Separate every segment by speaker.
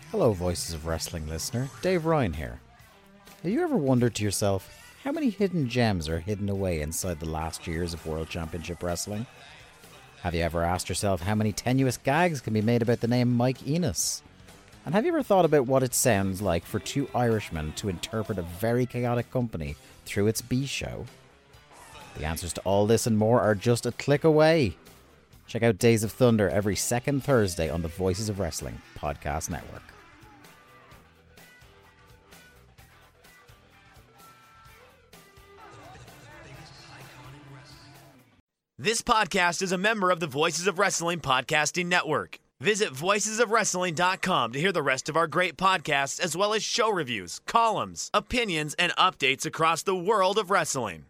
Speaker 1: Hello, Voices of Wrestling listener. Dave Ryan here. Have you ever wondered to yourself how many hidden gems are hidden away inside the last years of World Championship Wrestling? Have you ever asked yourself how many tenuous gags can be made about the name Mike Enos? And have you ever thought about what it sounds like for two Irishmen to interpret a very chaotic company through its B show? The answers to all this and more are just a click away. Check out Days of Thunder every second Thursday on the Voices of Wrestling podcast network.
Speaker 2: This podcast is a member of the Voices of Wrestling podcasting network. Visit voicesofwrestling.com to hear the rest of our great podcasts, as well as show reviews, columns, opinions, and updates across the world of wrestling.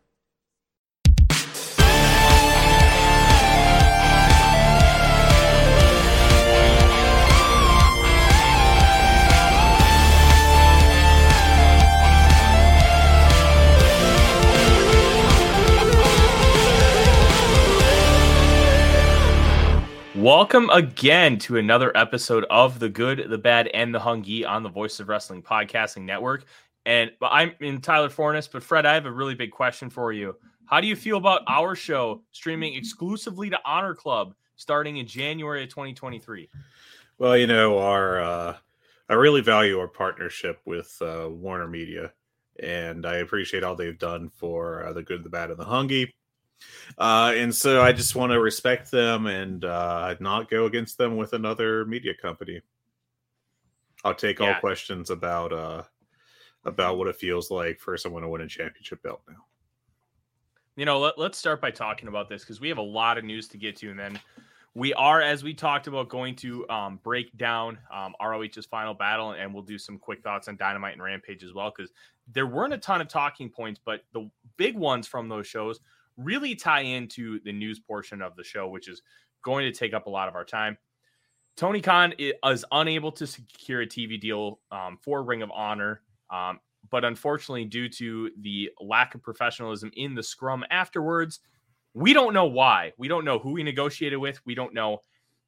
Speaker 3: Welcome again to another episode of The Good, the Bad, and the Hungy on the Voice of Wrestling Podcasting Network. And I'm in Tyler Fornes, but Fred, I have a really big question for you. How do you feel about our show streaming exclusively to Honor Club starting in January of 2023?
Speaker 4: Well, you know, I really value our partnership with Warner Media, and I appreciate all they've done for The Good, the Bad, and the Hungy. And so I just want to respect them and not go against them with another media company. I'll take all questions about what it feels like for someone to win a championship belt now.
Speaker 3: You know, let's start by talking about this because we have a lot of news to get to, and then we are, as we talked about, going to break down ROH's final battle, and we'll do some quick thoughts on Dynamite and Rampage as well, because there weren't a ton of talking points, but the big ones from those shows really tie into the news portion of the show, which is going to take up a lot of our time. Tony Khan is unable to secure a TV deal for Ring of Honor, but unfortunately, due to the lack of professionalism in the scrum afterwards, we don't know why. We don't know who he negotiated with. We don't know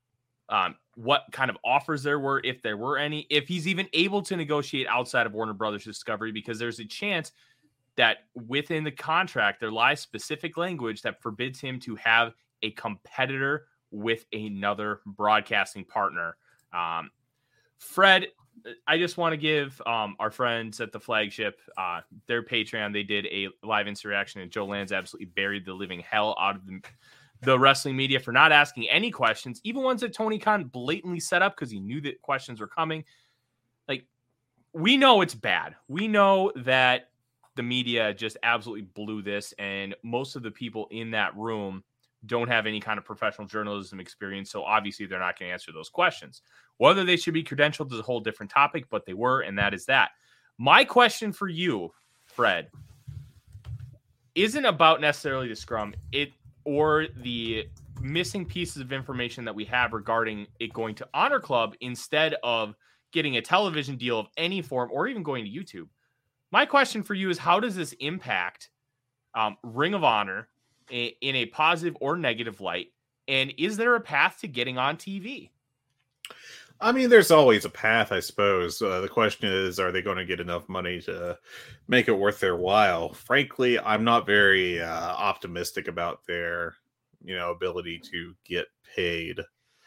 Speaker 3: what kind of offers there were, if there were any, if he's even able to negotiate outside of Warner Brothers Discovery, because there's a chance that within the contract, there lies specific language that forbids him to have a competitor with another broadcasting partner. Fred, I just want to give our friends at the Flagship their Patreon. They did a live interaction, and Joe Lanz absolutely buried the living hell out of the wrestling media for not asking any questions, even ones that Tony Khan blatantly set up because he knew that questions were coming. Like, we know it's bad. We know that the media just absolutely blew this, and most of the people in that room don't have any kind of professional journalism experience, so obviously they're not going to answer those questions. Whether they should be credentialed is a whole different topic, but they were, and that is that. My question for you, Fred, isn't about necessarily the scrum or the missing pieces of information that we have regarding it going to Honor Club instead of getting a television deal of any form or even going to YouTube. My question for you is, how does this impact Ring of Honor in a positive or negative light? And is there a path to getting on TV?
Speaker 4: I mean, there's always a path, I suppose. The question is, are they going to get enough money to make it worth their while? Frankly, I'm not very optimistic about their, ability to get paid.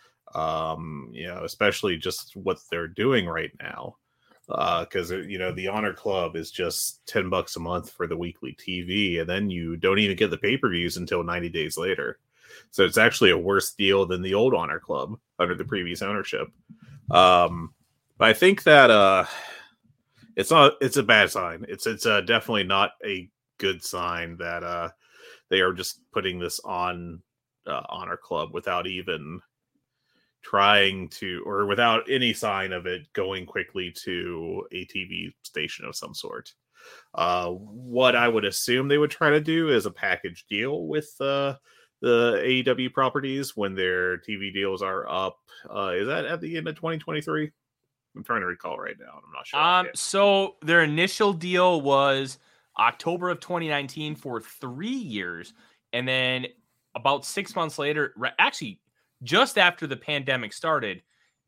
Speaker 4: Especially just what they're doing right now. Because the Honor Club is just $10 a month for the weekly TV, and then you don't even get the pay-per-views until 90 days later. So it's actually a worse deal than the old Honor Club under the previous ownership. But I think that it's a bad sign. It's definitely not a good sign that they are just putting this on Honor Club without even trying to, or without any sign of it going quickly to a TV station of some sort. What I would assume they would try to do is a package deal with the AEW properties when their TV deals are up. Is that at the end of 2023? I'm trying to recall right now. I'm not sure.
Speaker 3: So their initial deal was October of 2019 for 3 years. And then about 6 months later, actually just after the pandemic started,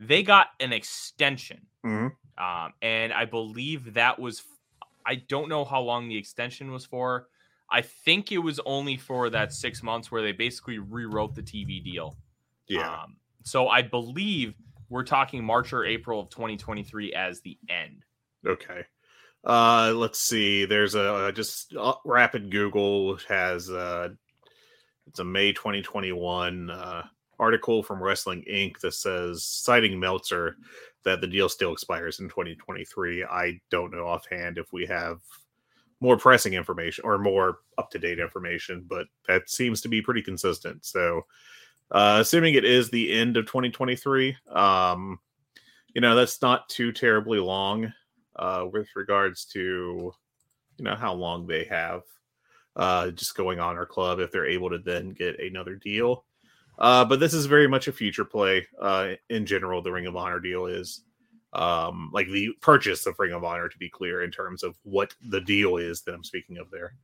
Speaker 3: They got an extension.
Speaker 4: Mhm.
Speaker 3: And I believe that was, I don't know how long the extension was for. I think it was only for that 6 months where they basically rewrote the TV deal.
Speaker 4: Yeah.
Speaker 3: So I believe we're talking March or April of 2023 as the end.
Speaker 4: Okay. Let's see. There's a just rapid Google has it's a May 2021 article from Wrestling Inc. that says, citing Meltzer, that the deal still expires in 2023. I don't know offhand if we have more pressing information or more up-to-date information, but that seems to be pretty consistent. So assuming it is the end of 2023, that's not too terribly long with regards to, how long they have just going on our club if they're able to then get another deal. But this is very much a future play. In general, the Ring of Honor deal is like the purchase of Ring of Honor, to be clear, in terms of what the deal is that I'm speaking of there.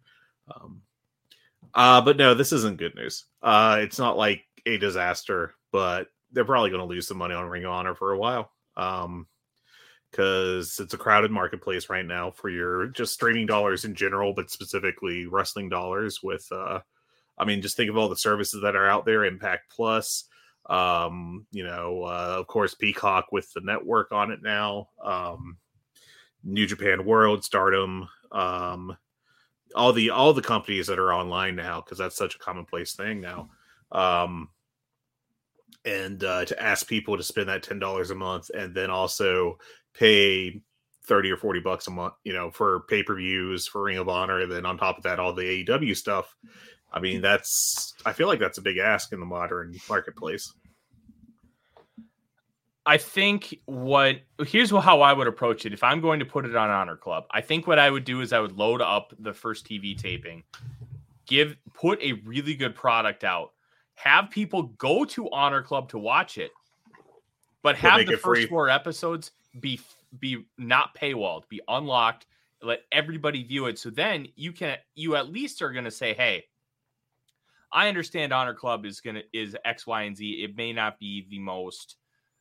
Speaker 4: But no, this isn't good news. It's not like a disaster, but they're probably going to lose some money on Ring of Honor for a while. Because it's a crowded marketplace right now for your just streaming dollars in general, but specifically wrestling dollars with, just think of all the services that are out there, Impact Plus, of course, Peacock with the network on it now, New Japan World, Stardom, all the companies that are online now, because that's such a commonplace thing now. And to ask people to spend that $10 a month and then also pay $30 or $40 a month, for pay-per-views, for Ring of Honor, and then on top of that, all the AEW stuff. I mean, I feel like that's a big ask in the modern marketplace.
Speaker 3: I think here's how I would approach it. If I'm going to put it on Honor Club, I think what I would do is I would load up the first TV taping, put a really good product out, have people go to Honor Club to watch it, but have the first 4 episodes be not paywalled, be unlocked, let everybody view it. So then you at least are going to say, hey, I understand Honor Club is X, Y, and Z. It may not be the most,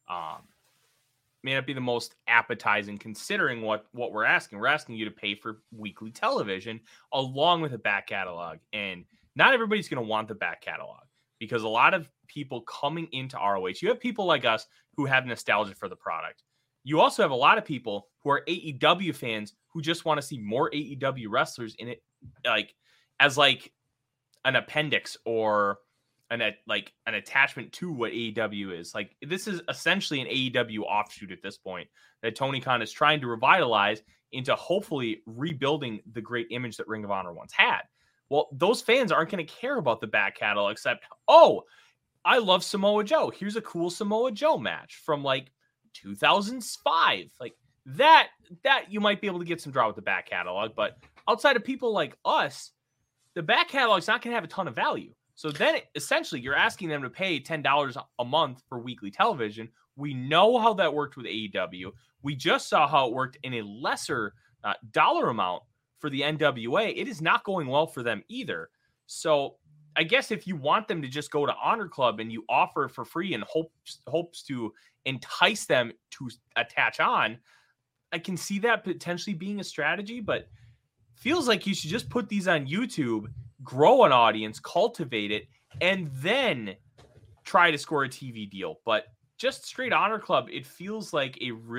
Speaker 3: appetizing considering what we're asking. We're asking you to pay for weekly television along with a back catalog. And not everybody's going to want the back catalog, because a lot of people coming into ROH, you have people like us who have nostalgia for the product. You also have a lot of people who are AEW fans who just want to see more AEW wrestlers in it, as an appendix or an attachment to what AEW is. Like, this is essentially an AEW offshoot at this point that Tony Khan is trying to revitalize into hopefully rebuilding the great image that Ring of Honor once had. Well, those fans aren't going to care about the back catalog except, oh, I love Samoa Joe. Here's a cool Samoa Joe match from 2005. Like that you might be able to get some draw with the back catalog, but outside of people like us, the back catalog is not going to have a ton of value. So then essentially you're asking them to pay $10 a month for weekly television. We know how that worked with AEW. We just saw how it worked in a lesser dollar amount for the NWA. It is not going well for them either. So I guess if you want them to just go to Honor Club and you offer it for free and hopes to entice them to attach on, I can see that potentially being a strategy, but feels like you should just put these on YouTube, grow an audience, cultivate it, and then try to score a TV deal. But just straight Honor Club, it feels like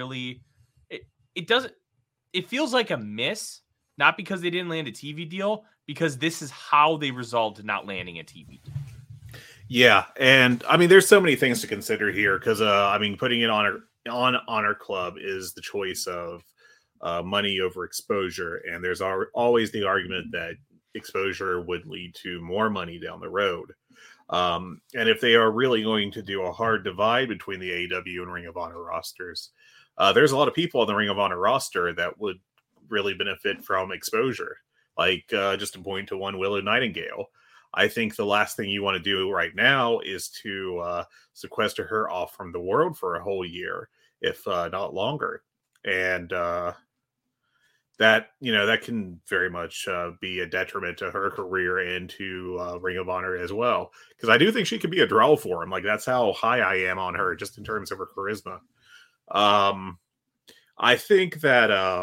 Speaker 3: it feels like a miss, not because they didn't land a TV deal, because this is how they resolved not landing a TV deal.
Speaker 4: Yeah, and I mean, there's so many things to consider here, because putting it on Honor Club is the choice of money over exposure, and there's always the argument that exposure would lead to more money down the road. And if they are really going to do a hard divide between the AEW and Ring of Honor rosters, there's a lot of people on the Ring of Honor roster that would really benefit from exposure. Just to point to one, Willow Nightingale. I think the last thing you want to do right now is to sequester her off from the world for a whole year, if not longer. And that, that can very much be a detriment to her career and to Ring of Honor as well. Because I do think she could be a draw for him. Like, that's how high I am on her, just in terms of her charisma. I think that,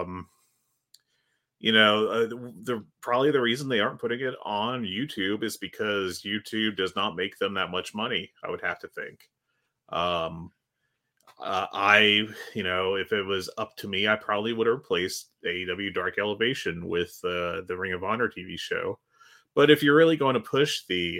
Speaker 4: probably the reason they aren't putting it on YouTube is because YouTube does not make them that much money, I would have to think. If it was up to me, I probably would have replaced AEW Dark Elevation with the Ring of Honor TV show. But if you're really going to push the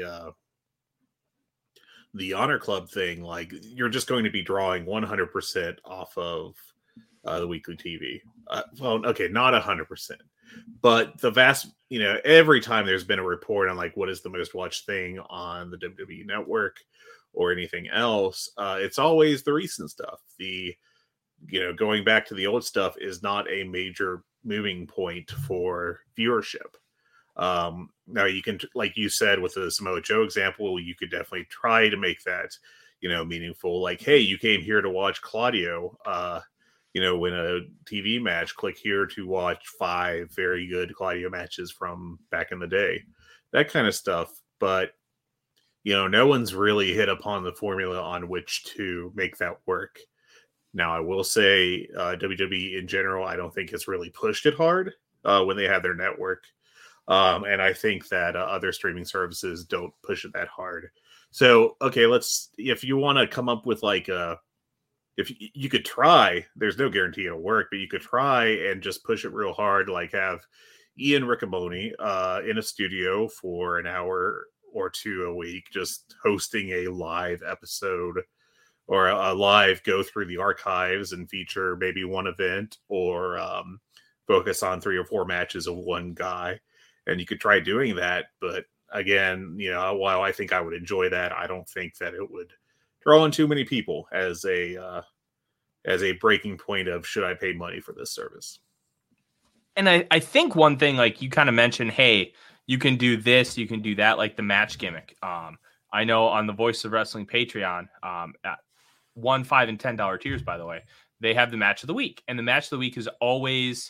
Speaker 4: Honor Club thing, like, you're just going to be drawing 100% off of the weekly TV. Okay, not 100%, but the vast, every time there's been a report on like what is the most watched thing on the WWE Network or anything else, it's always the recent stuff. Going back to the old stuff is not a major moving point for viewership. Now you can, like you said, with the Samoa Joe example, you could definitely try to make that, meaningful. Like, hey, you came here to watch Claudio, win a TV match, click here to watch 5 very good Claudio matches from back in the day, that kind of stuff. But, no one's really hit upon the formula on which to make that work. Now, I will say WWE in general, I don't think has really pushed it hard when they have their network. And I think that other streaming services don't push it that hard. So, okay, if you want to come up with like if you could try, there's no guarantee it'll work, but you could try and just push it real hard, like have Ian Riccaboni in a studio for an hour or two a week, just hosting a live episode or a live go through the archives and feature maybe one event, or focus on 3 or 4 matches of one guy. And you could try doing that. But again, while I think I would enjoy that, I don't think that it would draw in too many people as a breaking point of, should I pay money for this service?
Speaker 3: And I think one thing, like you kind of mentioned, hey, you can do this, you can do that, like the match gimmick. I know on the Voice of Wrestling Patreon, at $1, $5, and $10 tiers, by the way, they have the match of the week. And the match of the week is always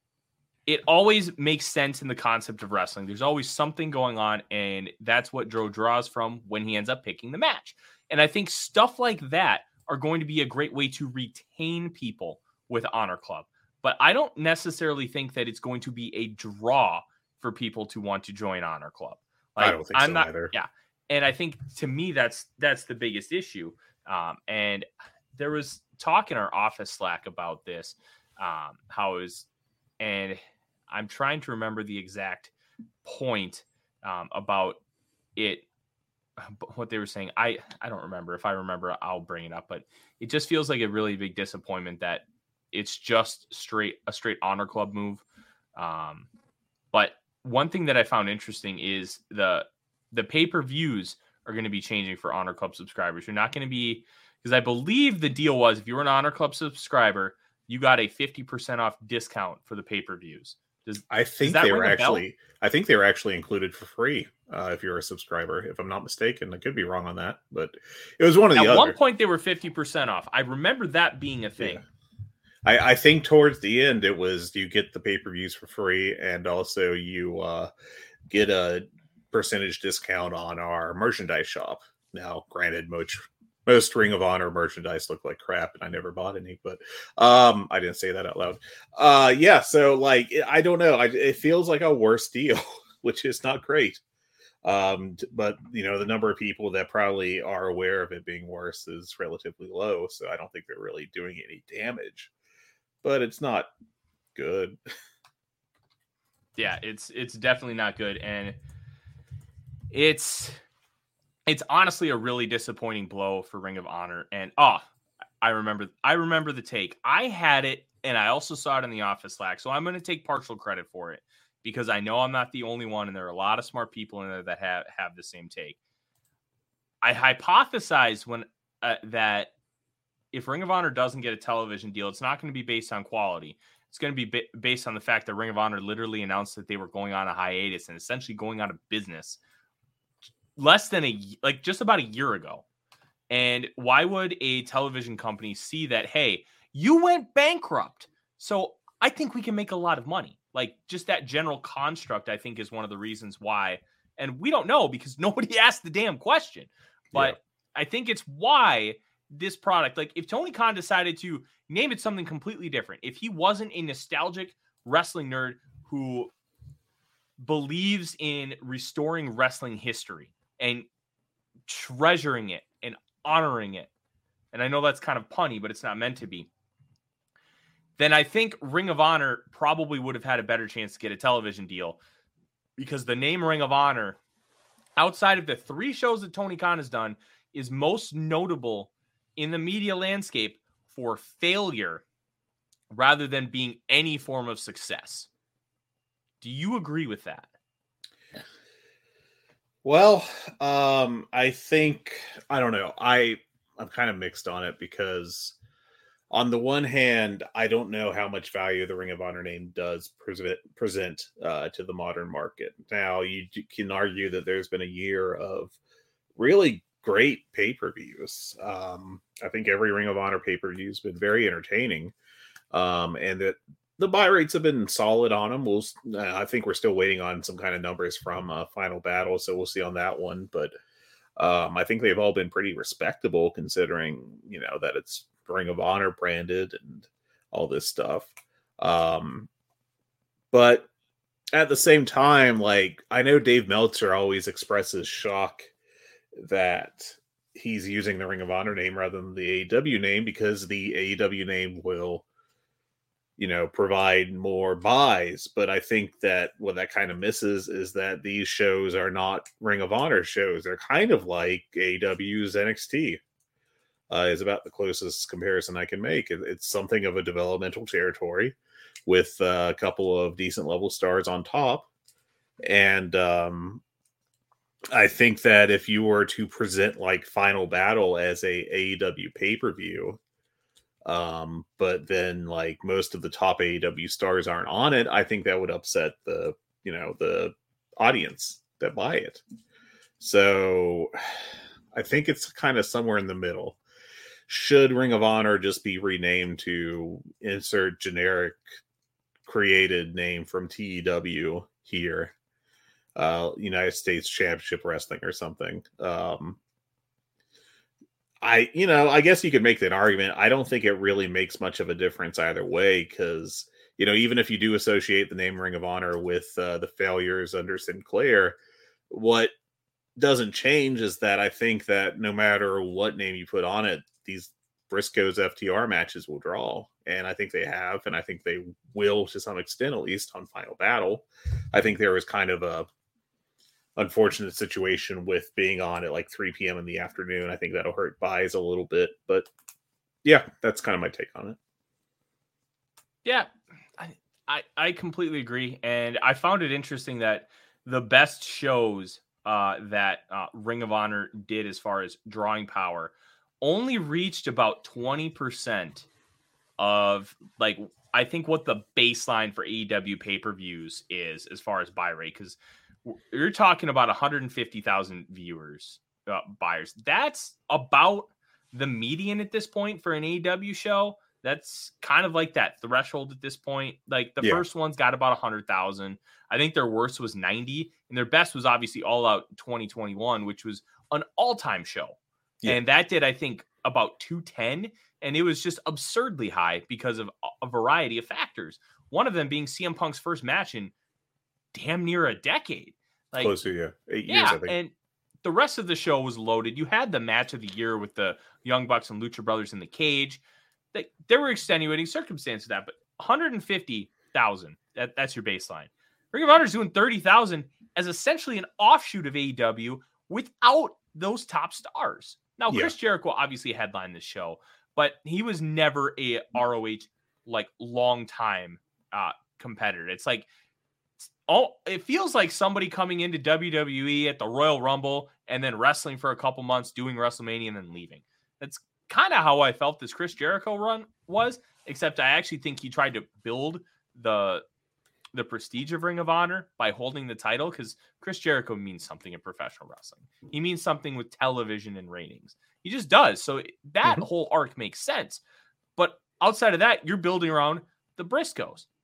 Speaker 3: makes sense in the concept of wrestling. There's always something going on, and that's what Joe draws from when he ends up picking the match. And I think stuff like that are going to be a great way to retain people with Honor Club. But I don't necessarily think that it's going to be a draw for people to want to join Honor Club.
Speaker 4: Like, I don't think so either.
Speaker 3: Yeah. And I think, to me, that's the biggest issue. And there was talk in our office Slack about this, how it was, and I'm trying to remember the exact point about it, what they were saying. I don't remember. If I remember, I'll bring it up. But it just feels like a really big disappointment that it's just a straight Honor Club move. But one thing that I found interesting is the pay-per-views are going to be changing for Honor Club subscribers. You're not going to be, because I believe the deal was, if you were an Honor Club subscriber, you got a 50% off discount for the pay-per-views.
Speaker 4: I think they were actually included for free if you're a subscriber, if I'm not mistaken. I could be wrong on that, but it was one of the other.
Speaker 3: At one point, they were 50% off. I remember that being a thing.
Speaker 4: Yeah. I think towards the end, it was you get the pay-per-views for free, and also you get a percentage discount on our merchandise shop. Now, granted, most Ring of Honor merchandise look like crap, and I never bought any, but I didn't say that out loud. Yeah, so like, I don't know. It feels like a worse deal, which is not great. But the number of people that probably are aware of it being worse is relatively low, so I don't think they're really doing any damage. But it's not good.
Speaker 3: Yeah, it's definitely not good, and it's honestly a really disappointing blow for Ring of Honor. And I remember the take. I had it, and I also saw it in the office Slack, so I'm going to take partial credit for it, because I know I'm not the only one, and there are a lot of smart people in there that have the same take. I hypothesized when that if Ring of Honor doesn't get a television deal, it's not going to be based on quality. It's going to be based on the fact that Ring of Honor literally announced that they were going on a hiatus and essentially going out of business just about a year ago. And why would a television company see that, hey, you went bankrupt, so I think we can make a lot of money. Like, just that general construct, I think, is one of the reasons why. And we don't know because nobody asked the damn question. But I think it's why this product, like if Tony Khan decided to name it something completely different, if he wasn't a nostalgic wrestling nerd who believes in restoring wrestling history and treasuring it and honoring it, and I know that's kind of punny, but it's not meant to be, then I think Ring of Honor probably would have had a better chance to get a television deal, because the name Ring of Honor, outside of the 3 shows that Tony Khan has done, is most notable in the media landscape for failure rather than being any form of success. Do you agree with that?
Speaker 4: Well, I think, I don't know. I'm kind of mixed on it because on the one hand, I don't know how much value the Ring of Honor name does present to the modern market. Now, you can argue that there's been a year of really great pay-per-views. I think every Ring of Honor pay-per-view has been very entertaining, and that the buy rates have been solid on them. I think we're still waiting on some kind of numbers from Final Battle, so we'll see on that one. But I think they've all been pretty respectable, considering that it's Ring of Honor branded and all this stuff. But at the same time, like, I know Dave Meltzer always expresses shock that he's using the Ring of Honor name rather than the AEW name, because the AEW name will, provide more buys. But I think that what that kind of misses is that these shows are not Ring of Honor shows. They're kind of like AEW's NXT. Is about the closest comparison I can make. It's something of a developmental territory with a couple of decent level stars on top. And I think that if you were to present like Final Battle as a AEW pay-per-view, but then like most of the top AEW stars aren't on it, I think that would upset the audience that buy it. So I think it's kind of somewhere in the middle. Should Ring of Honor just be renamed to insert generic created name from TEW here, United States Championship Wrestling or something? I guess you could make that argument. I don't think it really makes much of a difference either way, because even if you do associate the name Ring of Honor with the failures under Sinclair, what doesn't change is that I think that no matter what name you put on it, these Briscoes FTR matches will draw. And I think they have, and I think they will to some extent, at least on Final Battle. I think there was kind of a unfortunate situation with being on at like 3 p.m. in the afternoon. I think that'll hurt buys a little bit, but yeah, that's kind of my take on it.
Speaker 3: Yeah, I completely agree. And I found it interesting that the best shows that Ring of Honor did as far as drawing power only reached about 20% of, like, I think what the baseline for AEW pay-per-views is as far as buy rate, because you're talking about 150,000 viewers, buyers. That's about the median at this point for an AEW show. That's kind of like that threshold at this point. Like the first one's got about 100,000. I think their worst was 90, and their best was obviously All Out 2021, which was an all-time show. Yeah. And that did, I think, about 210, and it was just absurdly high because of a variety of factors. One of them being CM Punk's first match in damn near a decade. Like,
Speaker 4: closer, yeah. 8 years, I think.
Speaker 3: And the rest of the show was loaded. You had the match of the year with the Young Bucks and Lucha Brothers in the cage. There were extenuating circumstances to that, but 150,000, that's your baseline. Ring of Honor is doing 30,000 as essentially an offshoot of AEW without those top stars. Now, Chris Jericho obviously headlined this show, but he was never a ROH like long time competitor. It's like, it feels like somebody coming into WWE at the Royal Rumble and then wrestling for a couple months, doing WrestleMania, and then leaving. That's kind of how I felt this Chris Jericho run was, except I actually think he tried to build the prestige of Ring of Honor by holding the title, because Chris Jericho means something in professional wrestling. He means something with television and ratings. He just does. So that whole arc makes sense. But outside of that, you're building around the Briscoes.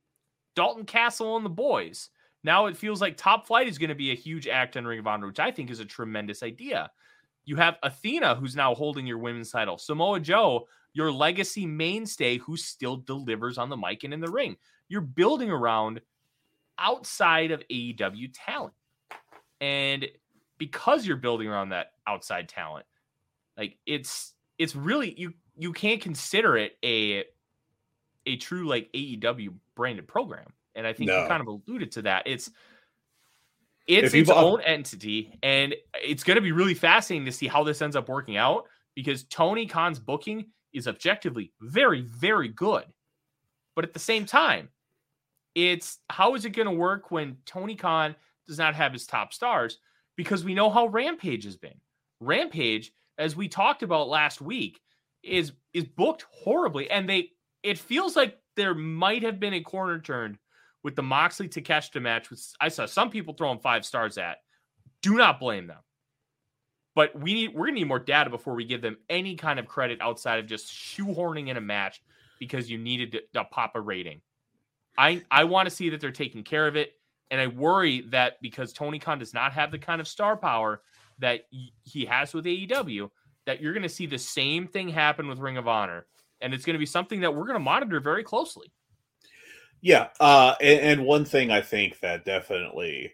Speaker 3: Dalton Castle and the boys. Now it feels like Top Flight is going to be a huge act in Ring of Honor, which I think is a tremendous idea. You have Athena, who's now holding your women's title. Samoa Joe, your legacy mainstay, who still delivers on the mic and in the ring. You're building around outside of AEW talent. And because you're building around that outside talent, like it's really, you can't consider it a true like AEW branded program. And I think you kind of alluded to that. It's its own entity, and it's going to be really fascinating to see how this ends up working out, because Tony Khan's booking is objectively very, very good. But at the same time, it's how is it going to work when Tony Khan does not have his top stars? Because we know how Rampage has been. Rampage, as we talked about last week, is booked horribly, and it feels like there might have been a corner turned with the Moxley Takeshita match, which I saw some people throwing 5 stars at. Do not blame them. But we're going to need more data before we give them any kind of credit outside of just shoehorning in a match because you needed to pop a rating. I want to see that they're taking care of it, and I worry that because Tony Khan does not have the kind of star power that he has with AEW, that you're going to see the same thing happen with Ring of Honor, and it's going to be something that we're going to monitor very closely.
Speaker 4: Yeah, and one thing I think that definitely,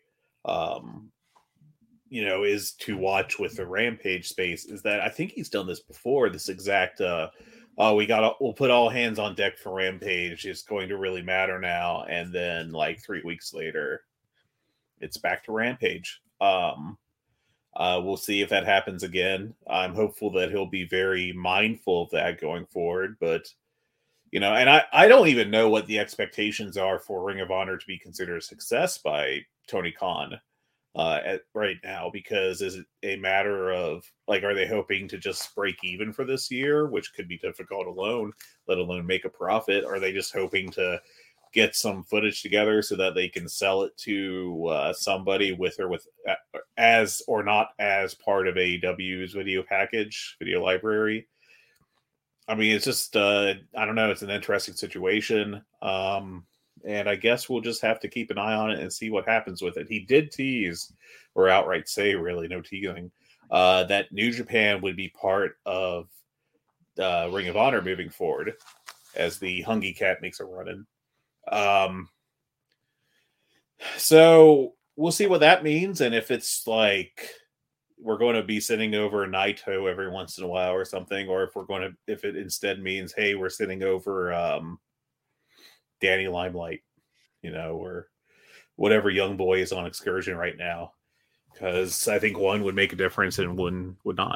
Speaker 4: is to watch with the Rampage space is that I think he's done this before. This exact, we'll put all hands on deck for Rampage. It's going to really matter now, and then like 3 weeks later, it's back to Rampage. We'll see if that happens again. I'm hopeful that he'll be very mindful of that going forward, but. And I don't even know what the expectations are for Ring of Honor to be considered a success by Tony Khan right now, because is it a matter of, like, are they hoping to just break even for this year, which could be difficult alone, let alone make a profit? Are they just hoping to get some footage together so that they can sell it to somebody with as or not as part of AEW's video library? I mean, it's just, I don't know. It's an interesting situation. And I guess we'll just have to keep an eye on it and see what happens with it. He did tease, or outright say, really, no teasing, that New Japan would be part of Ring of Honor moving forward as the Hungy Cat makes a run in. So we'll see what that means. And if it's like, we're going to be sitting over Naito every once in a while or something, or if it instead means, hey, we're sitting over Danny Limelight, or whatever young boy is on excursion right now, because I think one would make a difference and one would not.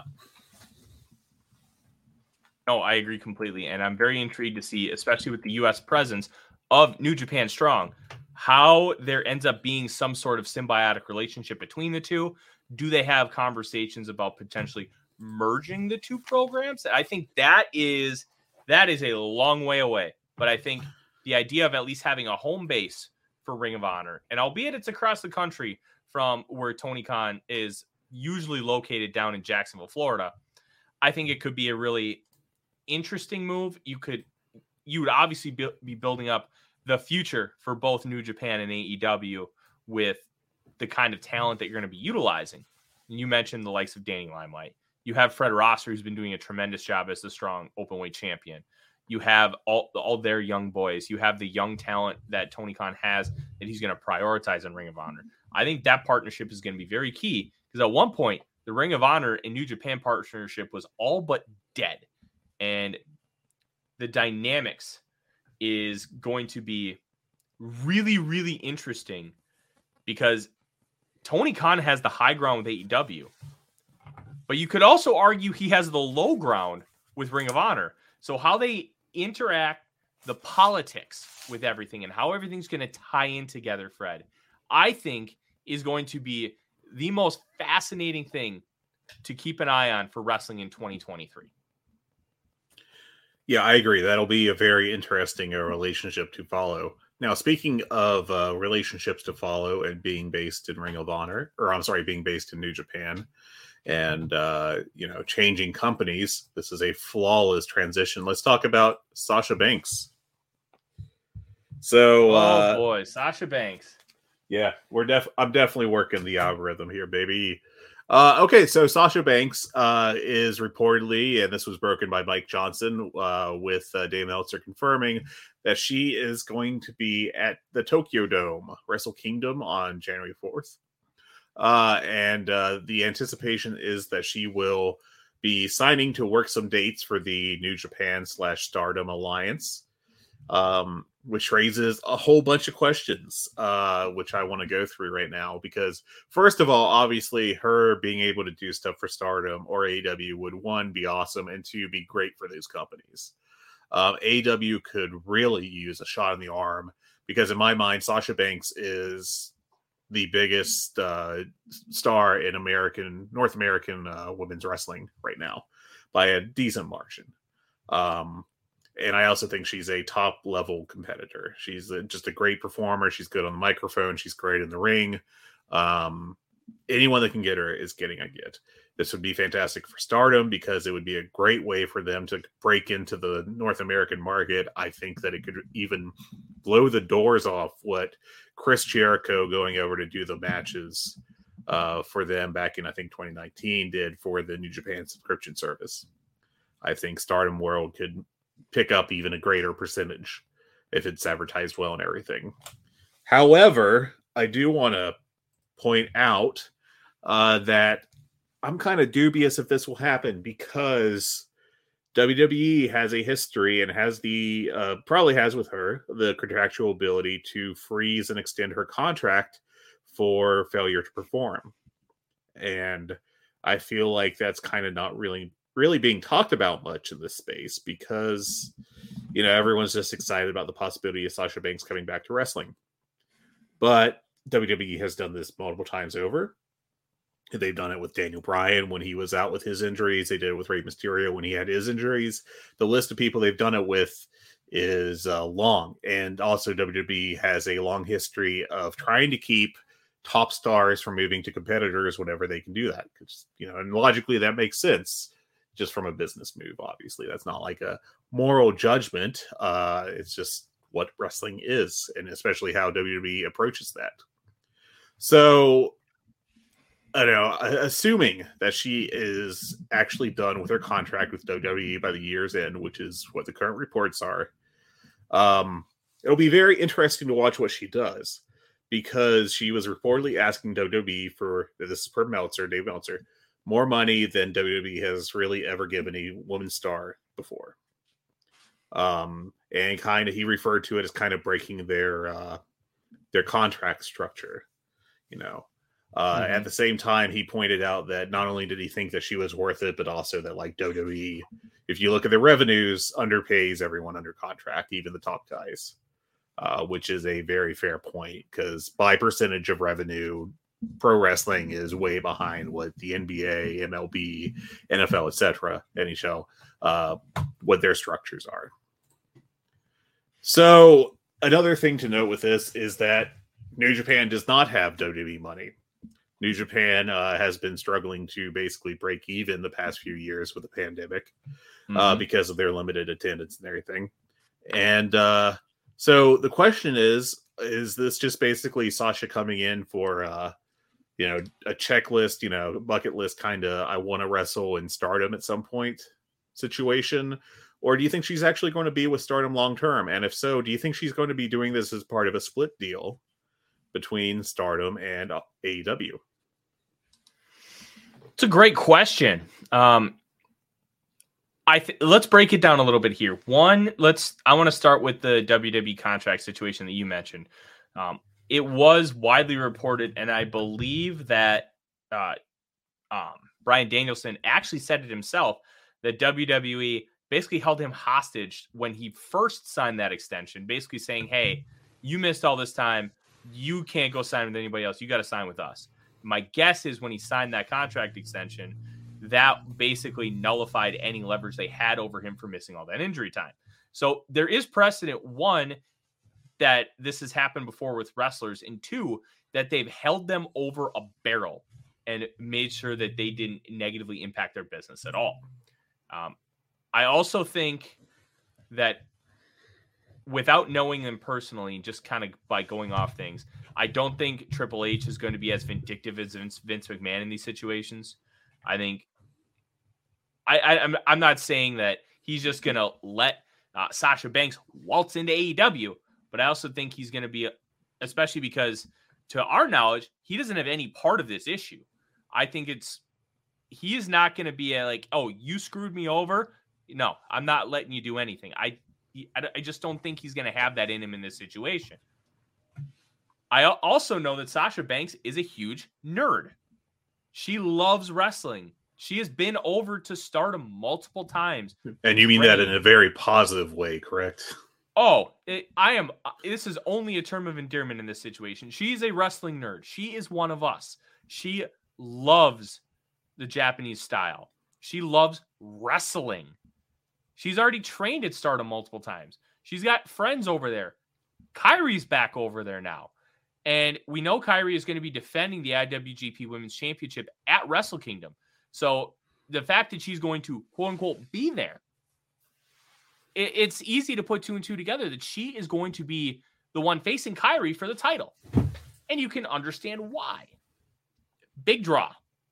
Speaker 3: No, I agree completely. And I'm very intrigued to see, especially with the U.S. presence of New Japan Strong, how there ends up being some sort of symbiotic relationship between the two. Do they have conversations about potentially merging the two programs? I think that is a long way away. But I think the idea of at least having a home base for Ring of Honor, and albeit it's across the country from where Tony Khan is usually located down in Jacksonville, Florida, I think it could be a really interesting move. You would obviously be building up the future for both New Japan and AEW with the kind of talent that you're going to be utilizing. You mentioned the likes of Danny Limelight. You have Fred Rosser, who's been doing a tremendous job as the strong openweight champion. You have all their young boys. You have the young talent that Tony Khan has that he's going to prioritize in Ring of Honor. I think that partnership is going to be very key, because at one point, the Ring of Honor and New Japan partnership was all but dead. And the dynamics is going to be really, really interesting, because Tony Khan has the high ground with AEW, but you could also argue he has the low ground with Ring of Honor. So how they interact, the politics with everything, and how everything's going to tie in together, Fred, I think is going to be the most fascinating thing to keep an eye on for wrestling in 2023.
Speaker 4: Yeah, I agree. That'll be a very interesting relationship to follow. Now, speaking of relationships to follow and being based in Ring of Honor, being based in New Japan, and changing companies, this is a flawless transition. Let's talk about Sasha Banks. So,
Speaker 3: oh boy, Sasha Banks.
Speaker 4: Yeah, I'm definitely working the algorithm here, baby. Okay, so Sasha Banks is reportedly, and this was broken by Mike Johnson, with Dave Meltzer confirming that she is going to be at the Tokyo Dome, Wrestle Kingdom, on January 4th. And the anticipation is that she will be signing to work some dates for the New Japan / Stardom Alliance. Which raises a whole bunch of questions, which I want to go through right now. Because first of all, obviously, her being able to do stuff for Stardom or AEW would, one, be awesome, and two, be great for those companies. AEW could really use a shot in the arm, because in my mind, Sasha Banks is the biggest star in North American women's wrestling right now by a decent margin. And I also think she's a top level competitor. She's just a great performer. She's good on the microphone. She's great in the ring. Anyone that can get her is getting a get. This would be fantastic for Stardom, because it would be a great way for them to break into the North American market. I think that it could even blow the doors off what Chris Jericho going over to do the matches for them back in, I think, 2019 did for the New Japan subscription service. I think Stardom World could pick up even a greater percentage if it's advertised well and everything. However, I do want to point out that I'm kind of dubious if this will happen, because WWE has a history and has probably has with her the contractual ability to freeze and extend her contract for failure to perform. And I feel like that's kind of not really being talked about much in this space, because, everyone's just excited about the possibility of Sasha Banks coming back to wrestling. But WWE has done this multiple times over. They've done it with Daniel Bryan when he was out with his injuries. They did it with Rey Mysterio when he had his injuries. The list of people they've done it with is long. And also WWE has a long history of trying to keep top stars from moving to competitors whenever they can do that. Because, and logically that makes sense. Just from a business move, obviously. That's not like a moral judgment. It's just what wrestling is, and especially how WWE approaches that. So, I don't know, assuming that she is actually done with her contract with WWE by the year's end, which is what the current reports are, it'll be very interesting to watch what she does, because she was reportedly asking WWE for, this is per Meltzer, Dave Meltzer, more money than WWE has really ever given a woman star before. And he referred to it as kind of breaking their contract structure, At the same time, he pointed out that not only did he think that she was worth it, but also that, like, WWE, if you look at the revenues, underpays everyone under contract, even the top guys, which is a very fair point, because by percentage of revenue, pro wrestling is way behind what the NBA, MLB, NFL, etc., NHL, what their structures are. So another thing to note with this is that New Japan does not have WWE money. New Japan has been struggling to basically break even the past few years with the pandemic, because of their limited attendance and everything. And so the question is this just basically Sasha coming in for a checklist, bucket list kind of, I want to wrestle in Stardom at some point situation? Or do you think she's actually going to be with Stardom long term? And if so, do you think she's going to be doing this as part of a split deal between Stardom and AEW?
Speaker 3: It's a great question. Let's break it down a little bit here. One, I want to start with the WWE contract situation that you mentioned. It was widely reported, and I believe that Bryan Danielson actually said it himself, that WWE basically held him hostage when he first signed that extension, basically saying, hey, you missed all this time. You can't go sign with anybody else. You got to sign with us. My guess is when he signed that contract extension, that basically nullified any leverage they had over him for missing all that injury time. So there is precedent, one, that this has happened before with wrestlers, and two, that they've held them over a barrel and made sure that they didn't negatively impact their business at all. I also think that without knowing them personally, just kind of by going off things, I don't think Triple H is going to be as vindictive as Vince McMahon in these situations. I think I'm not saying that he's just going to let Sasha Banks waltz into AEW, but I also think he's going to be, especially because to our knowledge, he doesn't have any part of this issue. I think he is not going to be like, oh, you screwed me over. No, I'm not letting you do anything. I just don't think he's going to have that in him in this situation. I also know that Sasha Banks is a huge nerd. She loves wrestling. She has been over to Stardom multiple times.
Speaker 4: And you mean that in a very positive way, correct?
Speaker 3: Oh, this is only a term of endearment in this situation. She's a wrestling nerd. She is one of us. She loves the Japanese style. She loves wrestling. She's already trained at Stardom multiple times. She's got friends over there. Kairi's back over there now. And we know Kairi is going to be defending the IWGP Women's Championship at Wrestle Kingdom. So the fact that she's going to, quote unquote, be there, it's easy to put two and two together that she is going to be the one facing Kairi for the title. And you can understand why. Big draw.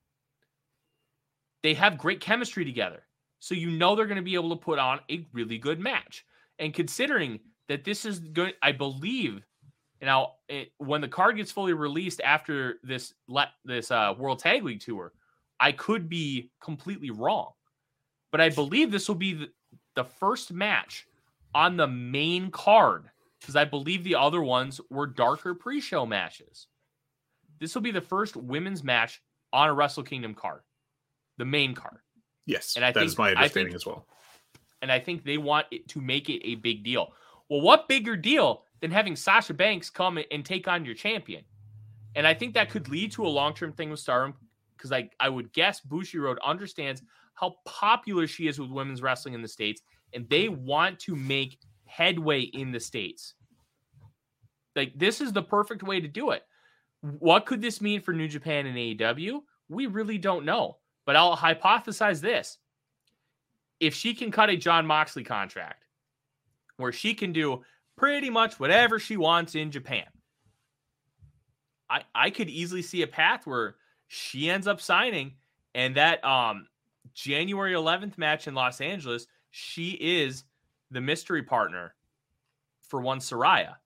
Speaker 3: They have great chemistry together. So you know they're going to be able to put on a really good match. And considering that this is good, I believe, now when the card gets fully released after this World Tag League Tour, I could be completely wrong. But I believe this will be the first match on the main card, because I believe the other ones were darker pre-show matches. This will be the first women's match on a Wrestle Kingdom card, the main card.
Speaker 4: Yes, that is my understanding as well.
Speaker 3: And I think they want it to make it a big deal. Well, what bigger deal than having Sasha Banks come and take on your champion? And I think that could lead to a long-term thing with Stardom, because I would guess Bushiroad understands how popular she is with women's wrestling in the States, and they want to make headway in the States. Like, this is the perfect way to do it. What could this mean for New Japan and AEW? We really don't know. But I'll hypothesize this. If she can cut a Jon Moxley contract where she can do pretty much whatever she wants in Japan, I could easily see a path where she ends up signing, and that January 11th match in Los Angeles, she is the mystery partner for one Saraya.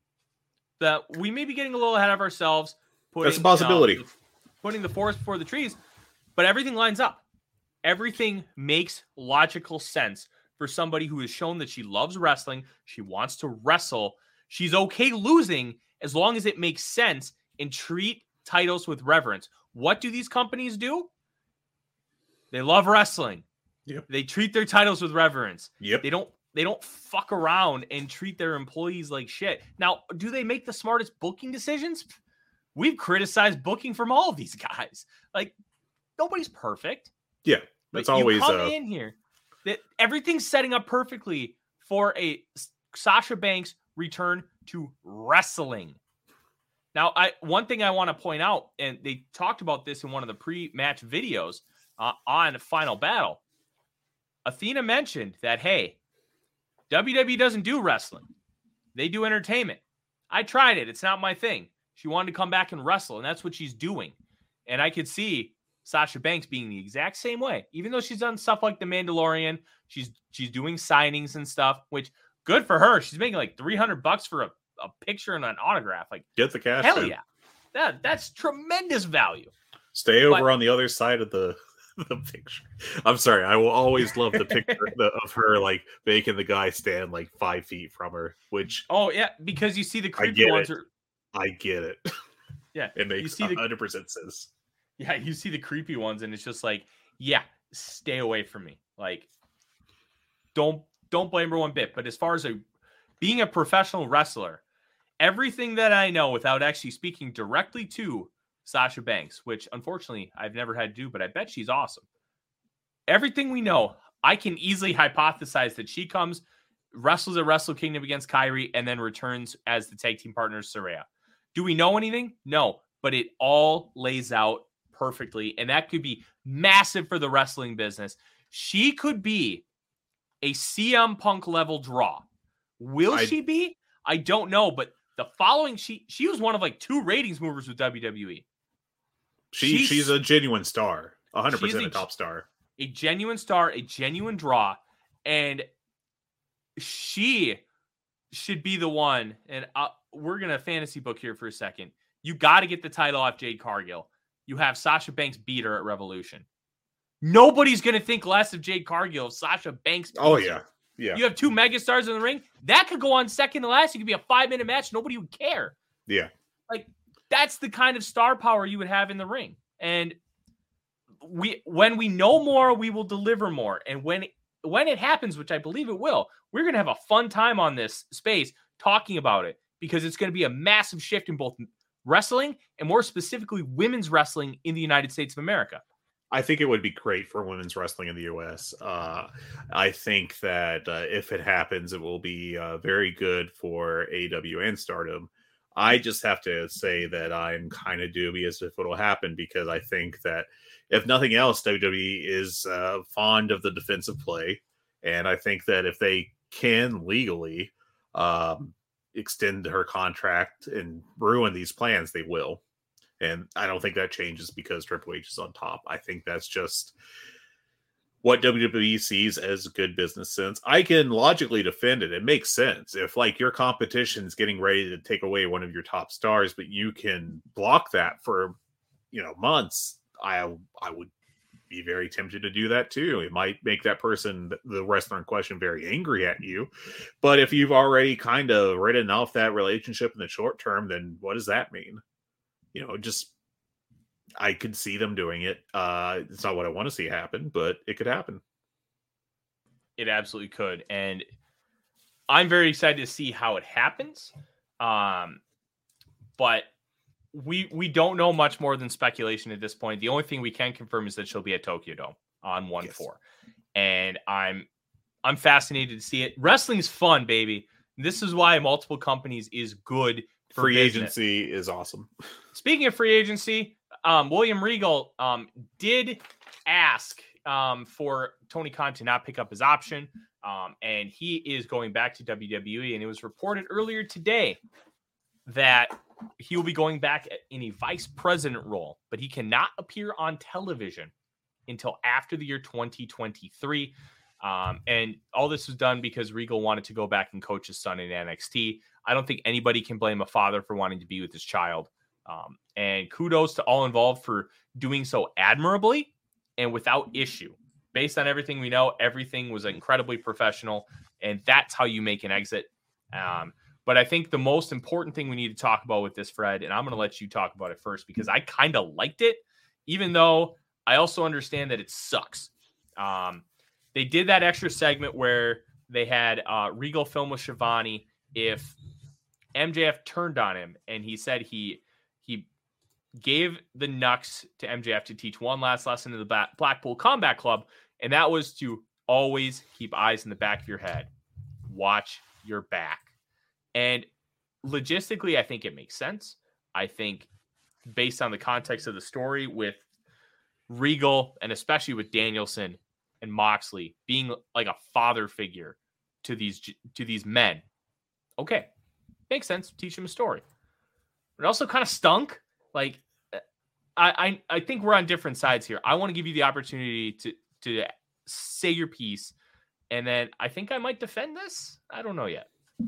Speaker 3: That we may be getting a little ahead of ourselves.
Speaker 4: That's a possibility.
Speaker 3: Putting the forest before the trees. But everything lines up. Everything makes logical sense for somebody who has shown that she loves wrestling. She wants to wrestle. She's okay losing as long as it makes sense and treat titles with reverence. What do these companies do? They love wrestling.
Speaker 4: Yep.
Speaker 3: They treat their titles with reverence.
Speaker 4: Yep.
Speaker 3: They don't fuck around and treat their employees like shit. Now, do they make the smartest booking decisions? We've criticized booking from all of these guys. Like, nobody's perfect.
Speaker 4: Yeah, that's
Speaker 3: but
Speaker 4: always
Speaker 3: you come in here that everything's setting up perfectly for a Sasha Banks return to wrestling. Now, one thing I want to point out, and they talked about this in one of the pre-match videos on Final Battle. Athena mentioned that, hey, WWE doesn't do wrestling. They do entertainment. I tried it. It's not my thing. She wanted to come back and wrestle, and that's what she's doing. And I could see Sasha Banks being the exact same way. Even though she's done stuff like The Mandalorian, she's doing signings and stuff, which good for her. She's making like $300 for a picture and an autograph. Like,
Speaker 4: get the cash.
Speaker 3: Hell yeah. That's tremendous value.
Speaker 4: Stay over on the other side of the picture. I'm sorry. I will always love the picture of her like making the guy stand like 5 feet from her, which.
Speaker 3: Oh yeah. Because you see the creepy ones.
Speaker 4: I get it.
Speaker 3: Yeah.
Speaker 4: It makes 100% sense.
Speaker 3: Yeah, you see the creepy ones, and it's just like, yeah, stay away from me. Like, don't blame her one bit. But as far as being a professional wrestler, everything that I know without actually speaking directly to Sasha Banks, which unfortunately I've never had to do, but I bet she's awesome. Everything we know, I can easily hypothesize that she comes, wrestles at Wrestle Kingdom against Kairi, and then returns as the tag team partner Saraya. Do we know anything? No, but it all lays out perfectly, and that could be massive for the wrestling business. She could be a CM Punk level draw Will she be? I don't know, but the following, she was one of like 2 ratings movers with WWE.
Speaker 4: She's a genuine star, 100% a top star.
Speaker 3: A genuine star, a genuine draw, and she should be the one. And we're going to fantasy book here for a second. You got to get the title off Jade Cargill. You have Sasha Banks beat her at Revolution. Nobody's going to think less of Jade Cargill if Sasha Banks beats her.
Speaker 4: Yeah.
Speaker 3: You have 2 megastars in the ring. That could go on second to last. It could be a 5-minute match. Nobody would care.
Speaker 4: Yeah.
Speaker 3: Like, that's the kind of star power you would have in the ring. And when we know more, we will deliver more. And when it happens, which I believe it will, we're going to have a fun time on this space talking about it, because it's going to be a massive shift in both wrestling and more specifically women's wrestling in the United States of America.
Speaker 4: I think it would be great for women's wrestling in the U.S. I think that if it happens, it will be very good for AEW and Stardom. I just have to say that I'm kind of dubious if it'll happen, because I think that if nothing else, WWE is fond of the defensive play. And I think that if they can legally extend her contract and ruin these plans, they will. And I don't think that changes because Triple H is on top. I think that's just what WWE sees as good business sense. I can logically defend it. It makes sense. If like your competition's getting ready to take away one of your top stars, but you can block that for, months, I would be very tempted to do that too. It might make that person, the wrestler in question, very angry at you. But if you've already kind of written off that relationship in the short term, then what does that mean? I could see them doing it. It's not what I want to see happen, but it could happen.
Speaker 3: It absolutely could. And I'm very excited to see how it happens. But we don't know much more than speculation at this point. The only thing we can confirm is that she'll be at Tokyo Dome on 1/4. Yes. And I'm fascinated to see it. Wrestling is fun, baby. This is why multiple companies is good for
Speaker 4: free
Speaker 3: business.
Speaker 4: Agency is awesome.
Speaker 3: Speaking of free agency, William Regal did ask for Tony Khan to not pick up his option. And he is going back to WWE. And it was reported earlier today that he will be going back in a vice president role, but he cannot appear on television until after the year 2023. And all this was done because Regal wanted to go back and coach his son in NXT. I don't think anybody can blame a father for wanting to be with his child. And kudos to all involved for doing so admirably and without issue. Based on everything we know, everything was incredibly professional, and that's how you make an exit. But I think the most important thing we need to talk about with this, Fred, and I'm going to let you talk about it first because I kind of liked it, even though I also understand that it sucks. They did that extra segment where they had Regal film with Shivani if MJF turned on him, and he said he gave the Nux to MJF to teach one last lesson to the Blackpool Combat Club, and that was to always keep eyes in the back of your head. Watch your back. And logistically, I think it makes sense. I think based on the context of the story with Regal and especially with Danielson and Moxley being like a father figure to these men. Okay. Makes sense. Teach them a story. But it also kind of stunk. Like, I think we're on different sides here. I want to give you the opportunity to say your piece. And then I think I might defend this. I don't know yet.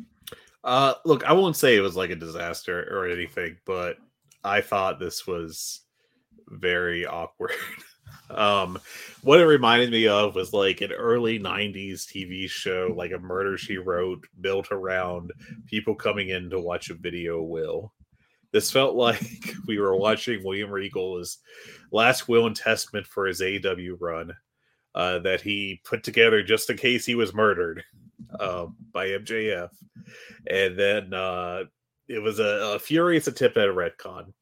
Speaker 4: Look, I won't say it was like a disaster or anything, but I thought this was very awkward. What it reminded me of was like an early 90s TV show, like a Murder, She Wrote, built around people coming in to watch a video will. This felt like we were watching William Regal's last will and testament for his AEW run that he put together just in case he was murdered by MJF. And then it was a furious attempt at a retcon.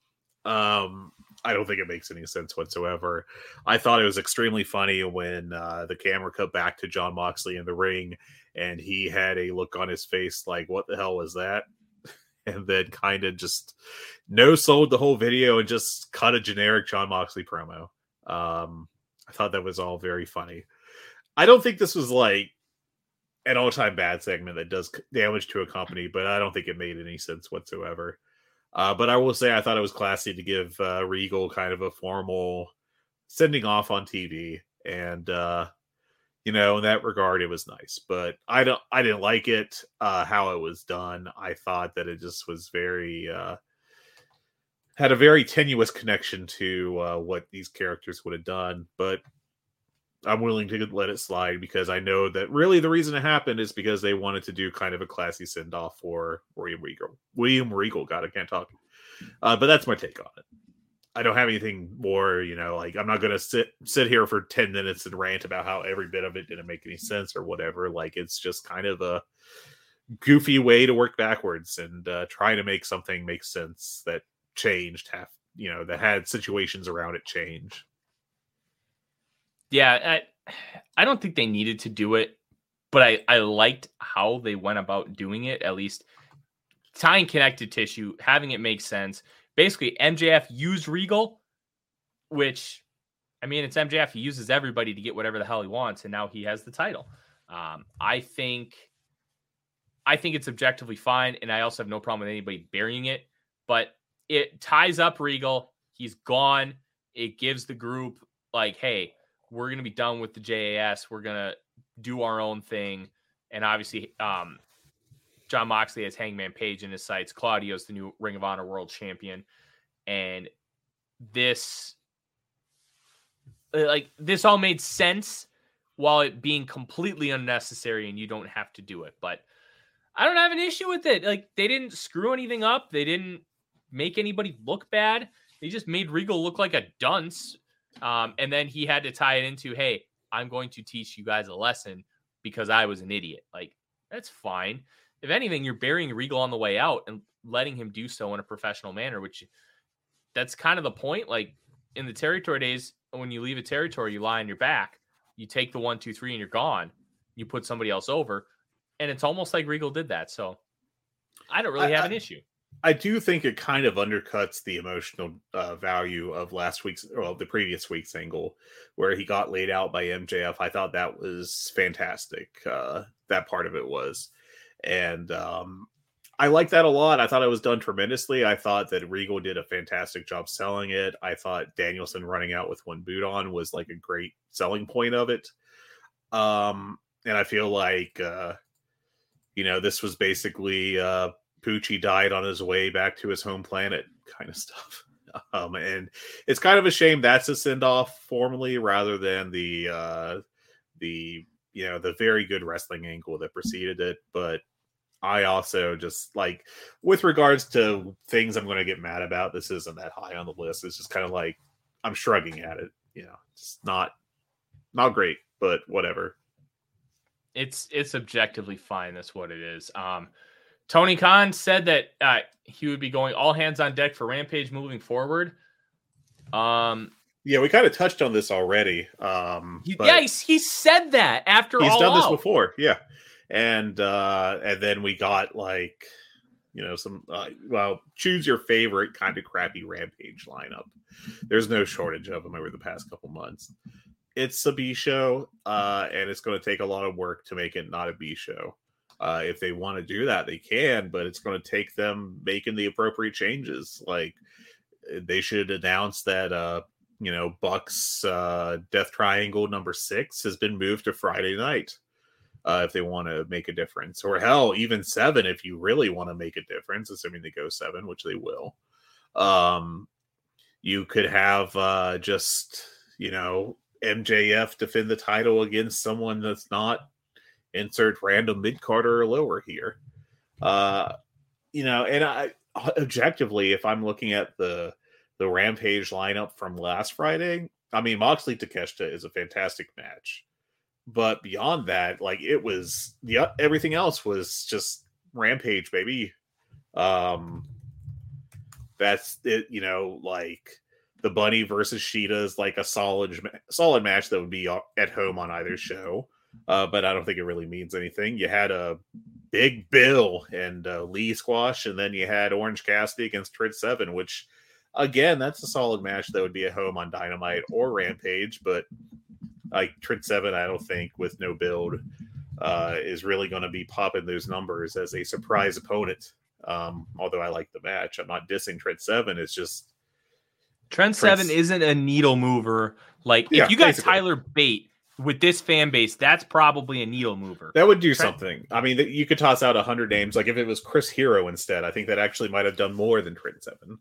Speaker 4: I don't think it makes any sense whatsoever. I thought it was extremely funny when the camera cut back to Jon Moxley in the ring and he had a look on his face like, what the hell was that? And then kind of just no-sold the whole video and just cut a generic Jon Moxley promo. I thought that was all very funny. I don't think this was like an all-time bad segment that does damage to a company, but I don't think it made any sense whatsoever. But I will say I thought it was classy to give Regal kind of a formal sending off on TV, and in that regard, it was nice. But I didn't like it how it was done. I thought that it just was very had a very tenuous connection to what these characters would have done, but I'm willing to let it slide because I know that really the reason it happened is because they wanted to do kind of a classy send-off for William Regal. God, I can't talk. But that's my take on it. I don't have anything more, I'm not going to sit here for 10 minutes and rant about how every bit of it didn't make any sense or whatever. Like, it's just kind of a goofy way to work backwards and try to make something make sense that changed that had situations around it change.
Speaker 3: Yeah, I don't think they needed to do it, but I liked how they went about doing it, at least tying connective tissue, having it make sense. Basically, MJF used Regal, which, I mean, it's MJF. He uses everybody to get whatever the hell he wants, and now he has the title. I think it's objectively fine, and I also have no problem with anybody burying it, but it ties up Regal. He's gone. It gives the group, like, hey, we're going to be done with the JAS. We're going to do our own thing. And obviously, Jon Moxley has Hangman Page in his sights. Claudio's the new Ring of Honor World Champion. And this all made sense while it being completely unnecessary, and you don't have to do it. But I don't have an issue with it. Like, they didn't screw anything up. They didn't make anybody look bad. They just made Regal look like a dunce. And then he had to tie it into, hey, I'm going to teach you guys a lesson because I was an idiot. Like, that's fine. If anything, you're burying Regal on the way out and letting him do so in a professional manner, which that's kind of the point. Like, in the territory days, when you leave a territory, you lie on your back, you take the 1, 2, 3 and you're gone. You put somebody else over, and it's almost like Regal did that. So I don't really have an issue.
Speaker 4: I do think it kind of undercuts the emotional value of the previous week's angle where he got laid out by MJF. I thought that was fantastic. That part of it was. And I like that a lot. I thought it was done tremendously. I thought that Regal did a fantastic job selling it. I thought Danielson running out with one boot on was like a great selling point of it. And I feel like, this was basically Poochie died on his way back to his home planet kind of stuff. And it's kind of a shame that's a send-off formally rather than the very good wrestling angle that preceded it. But I also just like, with regards to things I'm going to get mad about, this isn't that high on the list. It's just kind of like, I'm shrugging at it. It's not great, but whatever.
Speaker 3: It's objectively fine. That's what it is. Tony Khan said that he would be going all hands on deck for Rampage moving forward.
Speaker 4: Yeah, we kind of touched on this already.
Speaker 3: He said that after
Speaker 4: he's
Speaker 3: all
Speaker 4: done this
Speaker 3: out.
Speaker 4: before. Yeah, and then we got some choose your favorite kind of crappy Rampage lineup. There's no shortage of them over the past couple months. It's a B show, and it's going to take a lot of work to make it not a B show. If they want to do that, they can, but it's going to take them making the appropriate changes. Like, they should announce that, Buck's Death Triangle number 6 has been moved to Friday night if they want to make a difference. Or hell, even 7 if you really want to make a difference, assuming they go 7, which they will. You could have MJF defend the title against someone that's not insert random mid-carder or lower here. And I objectively, if I'm looking at the Rampage lineup from last Friday, I mean, Moxley Takeshita is a fantastic match. But beyond that, like, it was everything else was just Rampage, baby. That's it, like the Bunny versus Sheeta is like a solid match that would be at home on either show. But I don't think it really means anything. You had a Big Bill and Lee Squash, and then you had Orange Cassidy against Trid 7, which, again, that's a solid match that would be at home on Dynamite or Rampage. But like Trid 7, I don't think with no build is really going to be popping those numbers as a surprise opponent. Although I like the match, I'm not dissing Trent Seven. It's just
Speaker 3: Trent Seven isn't a needle mover. Like if you got basically Tyler Bate with this fan base, that's probably a needle mover.
Speaker 4: That would do something. I mean, you could toss out 100 names. Like if it was Chris Hero instead, I think that actually might have done more than Trent Seven.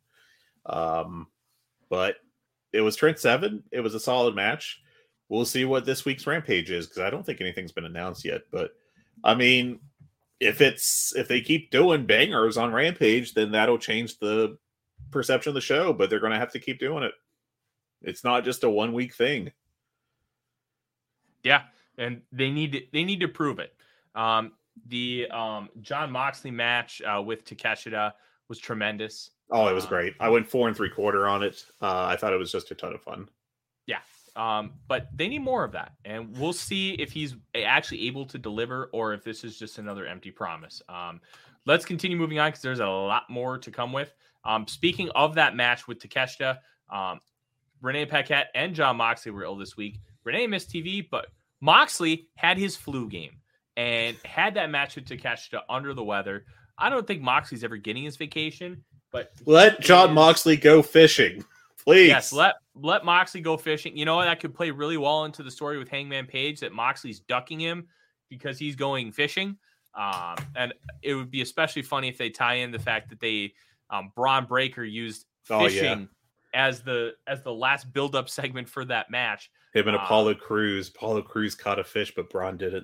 Speaker 4: But it was Trent Seven. It was a solid match. We'll see what this week's Rampage is, because I don't think anything's been announced yet. But I mean, if they keep doing bangers on Rampage, then that'll change the perception of the show. But they're going to have to keep doing it. It's not just a 1 week thing.
Speaker 3: Yeah, and they need to prove it. The Jon Moxley match with Takeshita was tremendous.
Speaker 4: Oh, it was great. I went 4 3/4 on it. I thought it was just a ton of fun.
Speaker 3: Yeah, but they need more of that, and we'll see if he's actually able to deliver or if this is just another empty promise. Let's continue moving on because there's a lot more to come with. Speaking of that match with Takeshita, Renee Paquette and Jon Moxley were ill this week. Renee missed TV, but Moxley had his flu game and had that match with Takeshita under the weather. I don't think Moxley's ever getting his vacation, but
Speaker 4: let Jon Moxley go fishing, please.
Speaker 3: Yes, let Moxley go fishing. You know what? That could play really well into the story with Hangman Page, that Moxley's ducking him because he's going fishing. And it would be especially funny if they tie in the fact that they Braun Breaker used fishing as the last build-up segment for that match.
Speaker 4: Him and Apollo Crews. Apollo Crews caught a fish, but Braun didn't.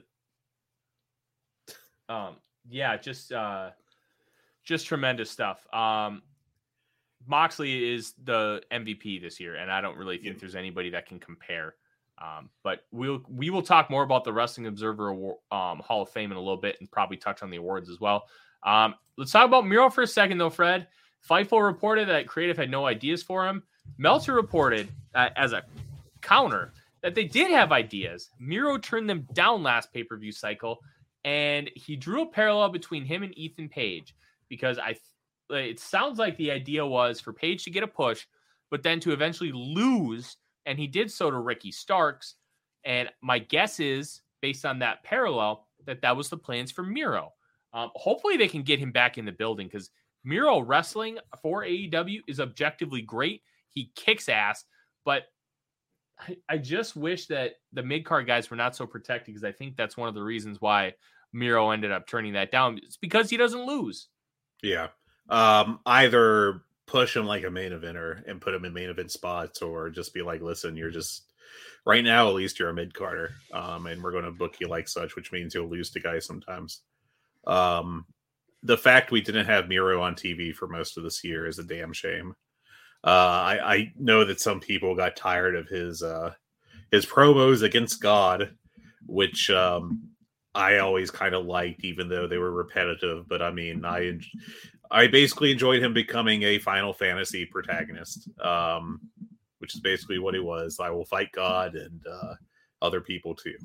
Speaker 3: Yeah, just tremendous stuff. Moxley is the MVP this year, and I don't really think there's anybody that can compare. But we will talk more about the Wrestling Observer Hall of Fame in a little bit, and probably touch on the awards as well. Let's talk about Miro for a second, though, Fred. Fightful reported that Creative had no ideas for him. Meltzer reported as a counter that they did have ideas. Miro turned them down last pay-per-view cycle, and he drew a parallel between him and Ethan Page, because it sounds like the idea was for Page to get a push, but then to eventually lose, and he did so to Ricky Starks. And my guess is, based on that parallel, that was the plans for Miro. Hopefully they can get him back in the building, because Miro wrestling for AEW is objectively great. He kicks ass, but I just wish that the mid-card guys were not so protected, because I think that's one of the reasons why Miro ended up turning that down. It's because he doesn't lose.
Speaker 4: Yeah. Either push him like a main eventer and put him in main event spots, or just be like, listen, you're just right now, at least you're a mid-carder. And we're going to book you like such, which means you'll lose to guys sometimes. The fact we didn't have Miro on TV for most of this year is a damn shame. I know that some people got tired of his promos against God, which I always kind of liked, even though they were repetitive. But I mean, I basically enjoyed him becoming a Final Fantasy protagonist, which is basically what he was. I will fight God and other people too.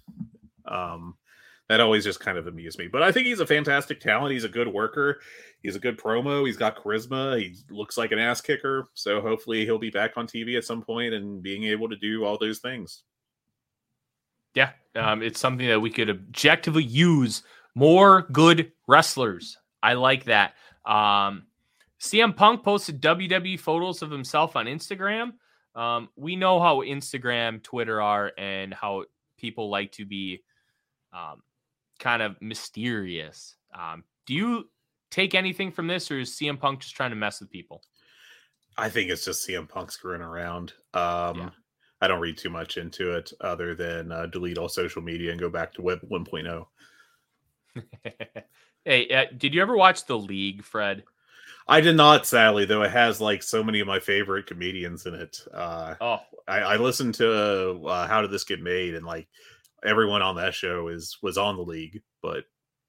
Speaker 4: That always just kind of amused me. But I think he's a fantastic talent. He's a good worker. He's a good promo. He's got charisma. He looks like an ass kicker. So hopefully he'll be back on TV at some point and being able to do all those things.
Speaker 3: Yeah, it's something that we could objectively use more good wrestlers. I like that. CM Punk posted WWE photos of himself on Instagram. We know how Instagram, Twitter are, and how people like to be kind of mysterious. Do you take anything from this, or is CM Punk just trying to mess with people?
Speaker 4: I think it's just CM Punk screwing around. I don't read too much into it other than delete all social media and go back to Web 1.0.
Speaker 3: Hey, did you ever watch The League, Fred?
Speaker 4: I did not, sadly, though it has like so many of my favorite comedians in it. I listened to How Did This Get Made, and like everyone on that show was on The League, but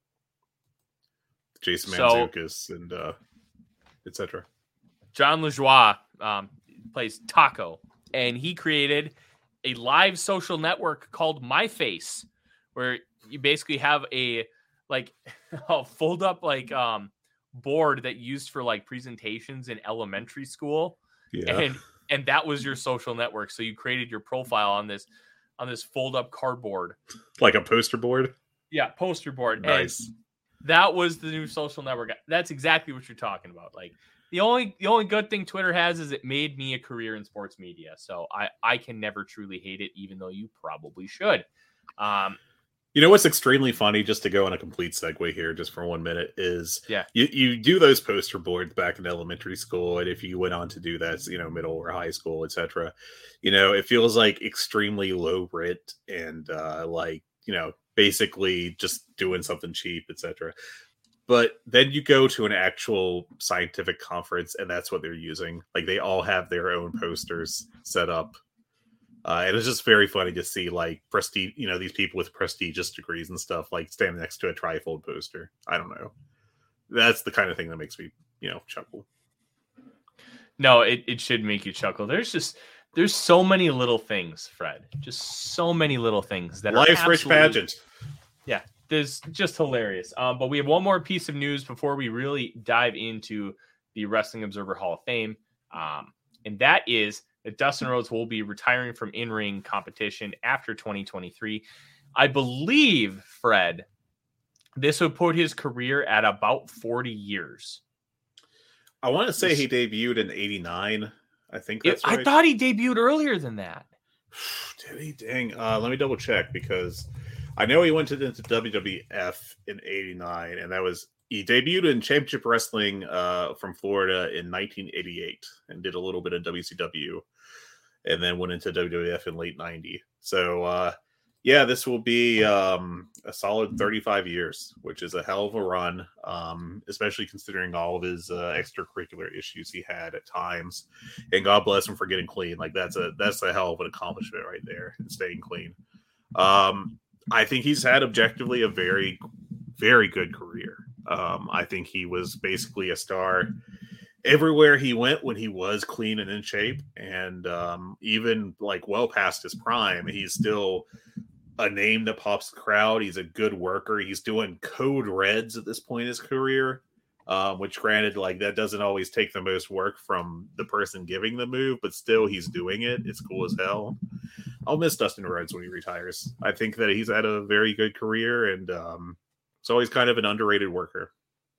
Speaker 4: Jason Mantzoukas and etc.
Speaker 3: John LaJoie plays Taco, and he created a live social network called MyFace, where you basically have a fold up board that you used for like presentations in elementary school.
Speaker 4: Yeah.
Speaker 3: And that was your social network. So you created your profile on this fold up cardboard.
Speaker 4: Like a poster board?
Speaker 3: Yeah, poster board.
Speaker 4: Nice.
Speaker 3: And that was the new social network. That's exactly what you're talking about. Like the only good thing Twitter has is it made me a career in sports media. So I can never truly hate it, even though you probably should.
Speaker 4: You know what's extremely funny, just to go on a complete segue here just for 1 minute, is
Speaker 3: Yeah.
Speaker 4: you do those poster boards back in elementary school, and if you went on to do that, middle or high school, etc., it feels like extremely low rent and basically just doing something cheap, etc. But then you go to an actual scientific conference, and that's what they're using. Like, they all have their own posters set up. And it's just very funny to see, like, prestige, these people with prestigious degrees and stuff, like, standing next to a trifold poster. I don't know. That's the kind of thing that makes me, chuckle.
Speaker 3: No, it should make you chuckle. There's so many little things, Fred. Just so many little things that
Speaker 4: Life's
Speaker 3: are
Speaker 4: rich pageant.
Speaker 3: Yeah, there's just hilarious. But we have one more piece of news before we really dive into the Wrestling Observer Hall of Fame. And that is that Dustin Rhodes will be retiring from in-ring competition after 2023. I believe, Fred, this would put his career at about 40 years.
Speaker 4: I want to say he debuted in 89. I think that's right.
Speaker 3: I thought he debuted earlier than that.
Speaker 4: Did he? Dang. Let me double check, because I know he went into WWF in 89, and he debuted in Championship Wrestling from Florida in 1988 and did a little bit of WCW, and then went into WWF in late 90. So, this will be a solid 35 years, which is a hell of a run, especially considering all of his extracurricular issues he had at times. And God bless him for getting clean. Like, that's a hell of an accomplishment right there, and staying clean. I think he's had objectively a very, very good career. I think he was basically a star everywhere he went when he was clean and in shape. And even like well past his prime, he's still a name that pops the crowd. He's a good worker. He's doing code reds at this point in his career, which granted, like, that doesn't always take the most work from the person giving the move, but still he's doing it. It's cool as hell. I'll miss Dustin Rhodes when he retires. I think that he's had a very good career, and it's always kind of an underrated worker.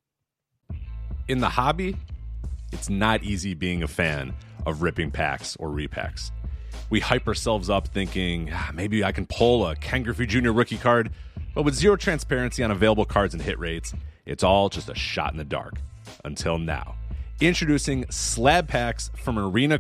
Speaker 5: In the hobby, it's not easy being a fan of ripping packs or repacks. We hype ourselves up thinking, maybe I can pull a Ken Griffey Jr. rookie card, but with zero transparency on available cards and hit rates, it's all just a shot in the dark. Until now. Introducing Slab Packs from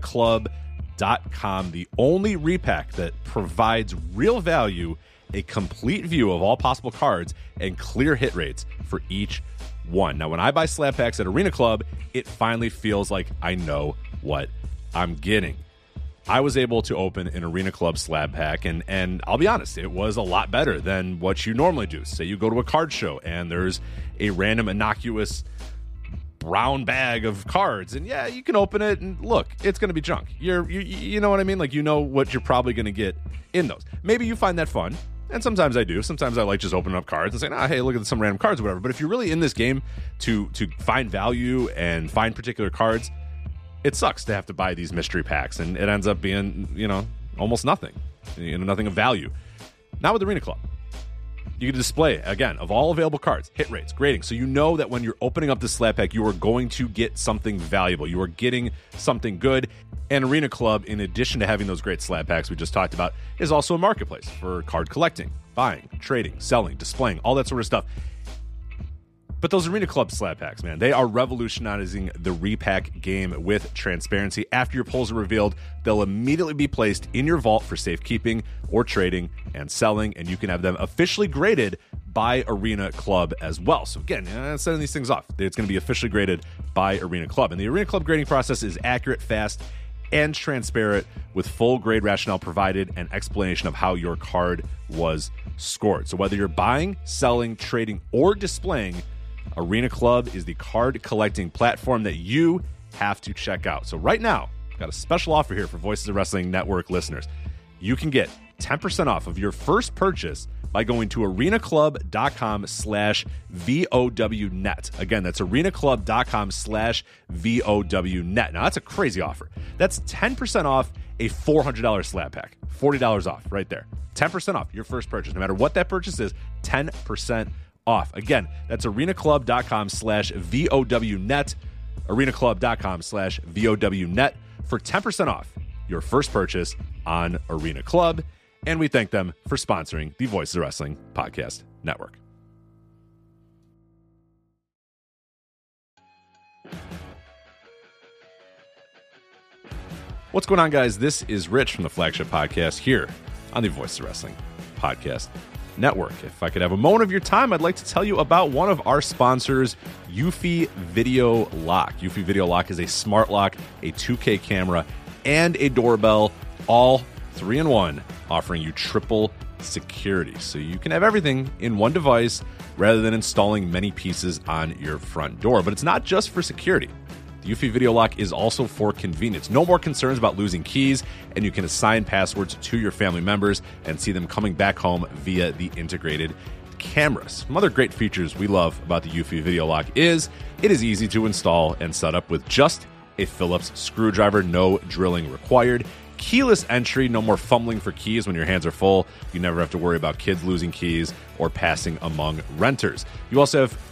Speaker 5: ArenaClub.com, the only repack that provides real value, a complete view of all possible cards, and clear hit rates for each one. Now, when I buy Slab Packs at Arena Club, it finally feels like I know what I'm getting. I was able to open an Arena Club Slab Pack, and I'll be honest, it was a lot better than what you normally do. Say you go to a card show, and there's a random innocuous brown bag of cards, and yeah, you can open it, and look, it's going to be junk. You know what I mean? Like, you know what you're probably going to get in those. Maybe you find that fun, and sometimes I do. Sometimes I like just opening up cards and saying, hey, look at some random cards or whatever. But if you're really in this game to find value and find particular cards, it sucks to have to buy these mystery packs, and it ends up being, almost nothing, nothing of value. Not with Arena Club. You can display, again, of all available cards, hit rates, grading, so you know that when you're opening up this slab pack, you are going to get something valuable. You are getting something good. And Arena Club, in addition to having those great slab packs we just talked about, is also a marketplace for card collecting, buying, trading, selling, displaying, all that sort of stuff. But those Arena Club slab packs, man, they are revolutionizing the repack game with transparency. After your pulls are revealed, they'll immediately be placed in your vault for safekeeping or trading and selling, and you can have them officially graded by Arena Club as well. So again, sending these things off, it's going to be officially graded by Arena Club. And the Arena Club grading process is accurate, fast, and transparent, with full grade rationale provided and explanation of how your card was scored. So whether you're buying, selling, trading, or displaying, Arena Club is the card collecting platform that you have to check out. So right now, I've got a special offer here for Voices of Wrestling Network listeners. You can get 10% off of your first purchase by going to arenaclub.com/VOWnet. Again, that's arenaclub.com/VOWnet. Now, that's a crazy offer. That's 10% off a $400 slab pack. $40 off right there. 10% off your first purchase. No matter what that purchase is, 10% off. Again, that's arenaclub.com/VOWnet. arenaclub.com/VOWnet for 10% off your first purchase on Arena Club. And we thank them for sponsoring the Voices of Wrestling Podcast Network. What's going on, guys? This is Rich from the Flagship Podcast here on the Voices of Wrestling Podcast Network. If I could have a moment of your time, I'd like to tell you about one of our sponsors, Eufy Video Lock. Eufy Video Lock is a smart lock, a 2K camera, and a doorbell, all 3-in-1, offering you triple security. So you can have everything in one device rather than installing many pieces on your front door. But it's not just for security. The Eufy Video Lock is also for convenience. No more concerns about losing keys, and you can assign passwords to your family members and see them coming back home via the integrated cameras. Some other great features we love about the Eufy Video Lock is it is easy to install and set up with just a Phillips screwdriver, no drilling required. Keyless entry, no more fumbling for keys when your hands are full. You never have to worry about kids losing keys or passing among renters. You also have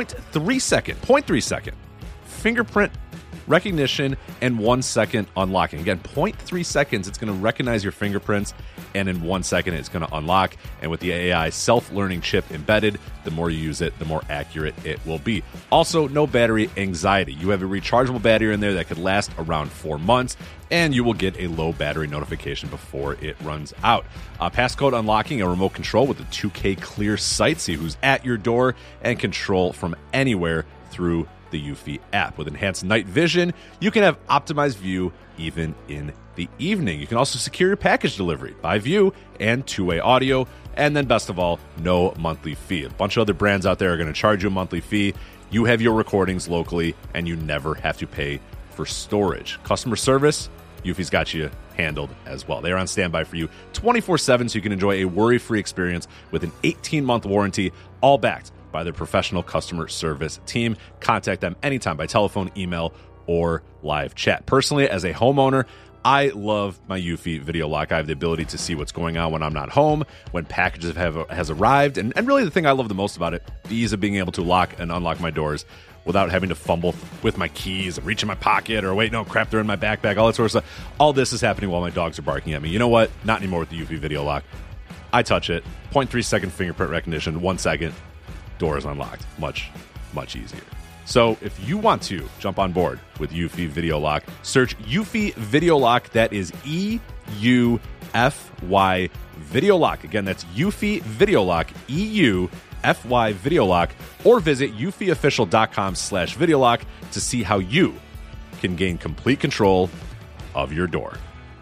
Speaker 5: 0.3 second fingerprint recognition and 1 second unlocking. Again, 0.3 seconds, it's going to recognize your fingerprints, and in 1 second, it's going to unlock. And with the AI self-learning chip embedded, the more you use it, the more accurate it will be. Also, no battery anxiety. You have a rechargeable battery in there that could last around 4 months, and you will get a low battery notification before it runs out. Passcode unlocking, a remote control with a 2K clear sight, see who's at your door, and control from anywhere through the Eufy app. With enhanced night vision, you can have optimized view even in the evening. You can also secure your package delivery by view and two-way audio. And then best of all, no monthly fee. A bunch of other brands out there are going to charge you a monthly fee. You have your recordings locally, and you never have to pay for storage. Customer service, Eufy's got you handled as well. They are on standby for you 24/7, so you can enjoy a worry-free experience with an 18-month warranty, all backed by their professional customer service team. Contact them anytime by telephone, email, or live chat. Personally, as a homeowner, I love my Eufy Video Lock. I have the ability to see what's going on when I'm not home, when packages has arrived, and really the thing I love the most about it, the ease of being able to lock and unlock my doors without having to fumble with my keys and reach in my pocket or wait, no, crap, they're in my backpack, all that sort of stuff. All this is happening while my dogs are barking at me. You know what? Not anymore with the Eufy Video Lock. I touch it, 0.3 second fingerprint recognition, 1 second, door is unlocked. Much, much easier. So if you want to jump on board with Eufy Video Lock, search Eufy Video Lock. That is EUFY Video Lock. Again, that's Eufy Video Lock, EUFY Video Lock, or visit eufyofficial.com/video lock to see how you can gain complete control of your door.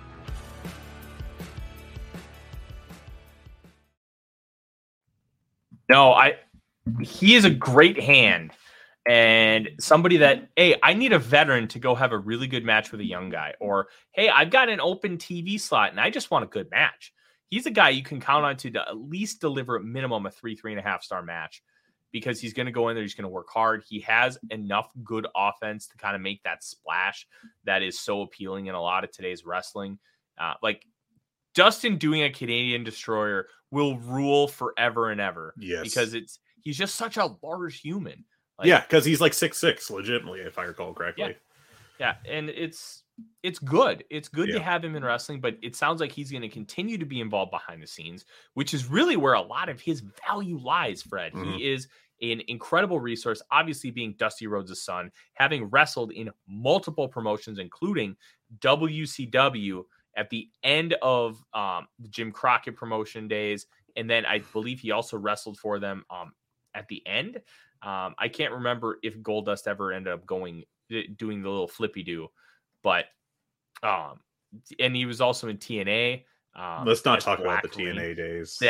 Speaker 3: He is a great hand and somebody that, hey, I need a veteran to go have a really good match with a young guy. Or, hey, I've got an open TV slot and I just want a good match. He's a guy you can count on to at least deliver a minimum a 3.5 star match, because he's going to go in there. He's going to work hard. He has enough good offense to kind of make that splash that is so appealing in a lot of today's wrestling. Like Dustin doing a Canadian Destroyer will rule forever and ever.
Speaker 4: Yes.
Speaker 3: Because he's just such a large human. Like,
Speaker 4: yeah, because he's like 6'6", legitimately, if I recall correctly.
Speaker 3: Yeah, and it's good. It's good to have him in wrestling, but it sounds like he's going to continue to be involved behind the scenes, which is really where a lot of his value lies, Fred. Mm-hmm. He is an incredible resource, obviously being Dusty Rhodes' son, having wrestled in multiple promotions, including WCW at the end of the Jim Crockett promotion days. And then I believe he also wrestled for them at the end. I can't remember if Goldust ever ended up doing the little flippy do, but and he was also in TNA.
Speaker 4: Let's not talk about the TNA days.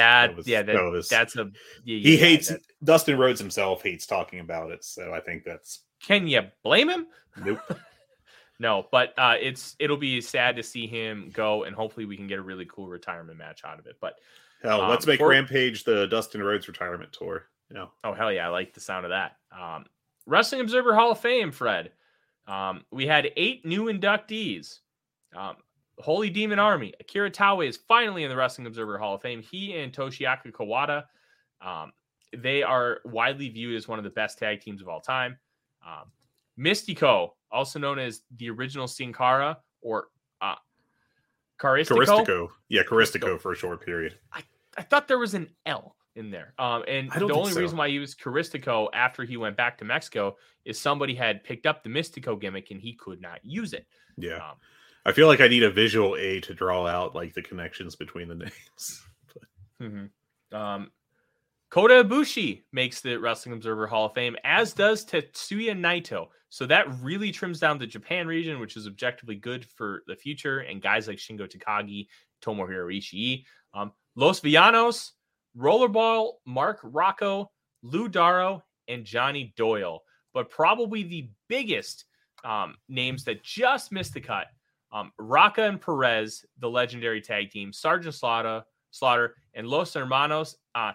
Speaker 3: He
Speaker 4: hates Dustin Rhodes himself hates talking about it. So I think that's.
Speaker 3: Can you blame him?
Speaker 4: Nope.
Speaker 3: No, but it'll be sad to see him go, and hopefully we can get a really cool retirement match out of it. But
Speaker 4: Hell, let's make
Speaker 3: for-
Speaker 4: Rampage the Dustin Rhodes retirement tour.
Speaker 3: Oh, hell yeah. I like the sound of that. Wrestling Observer Hall of Fame, Fred. We had 8 new inductees. Holy Demon Army. Akira Taue is finally in the Wrestling Observer Hall of Fame. He and Toshiaki Kawada, they are widely viewed as one of the best tag teams of all time. Mystico, also known as the original Sin Cara or
Speaker 4: Caristico. Yeah, Caristico for a short period.
Speaker 3: I thought there was an L in there. And the only reason why he was Caristico after he went back to Mexico is somebody had picked up the Mystico gimmick and he could not use it.
Speaker 4: Yeah. I feel like I need a visual aid to draw out like the connections between the names.
Speaker 3: Kota Ibushi makes the Wrestling Observer Hall of Fame, as does Tetsuya Naito. So that really trims down the Japan region, which is objectively good for the future. And guys like Shingo Takagi, Tomohiro Ishii, Los Villanos, Rollerball, Mark Rocco, Lou Darrow, and Johnny Doyle. But probably the biggest names that just missed the cut, Raka and Perez, the legendary tag team, Sergeant Slaughter, and Los Hermanos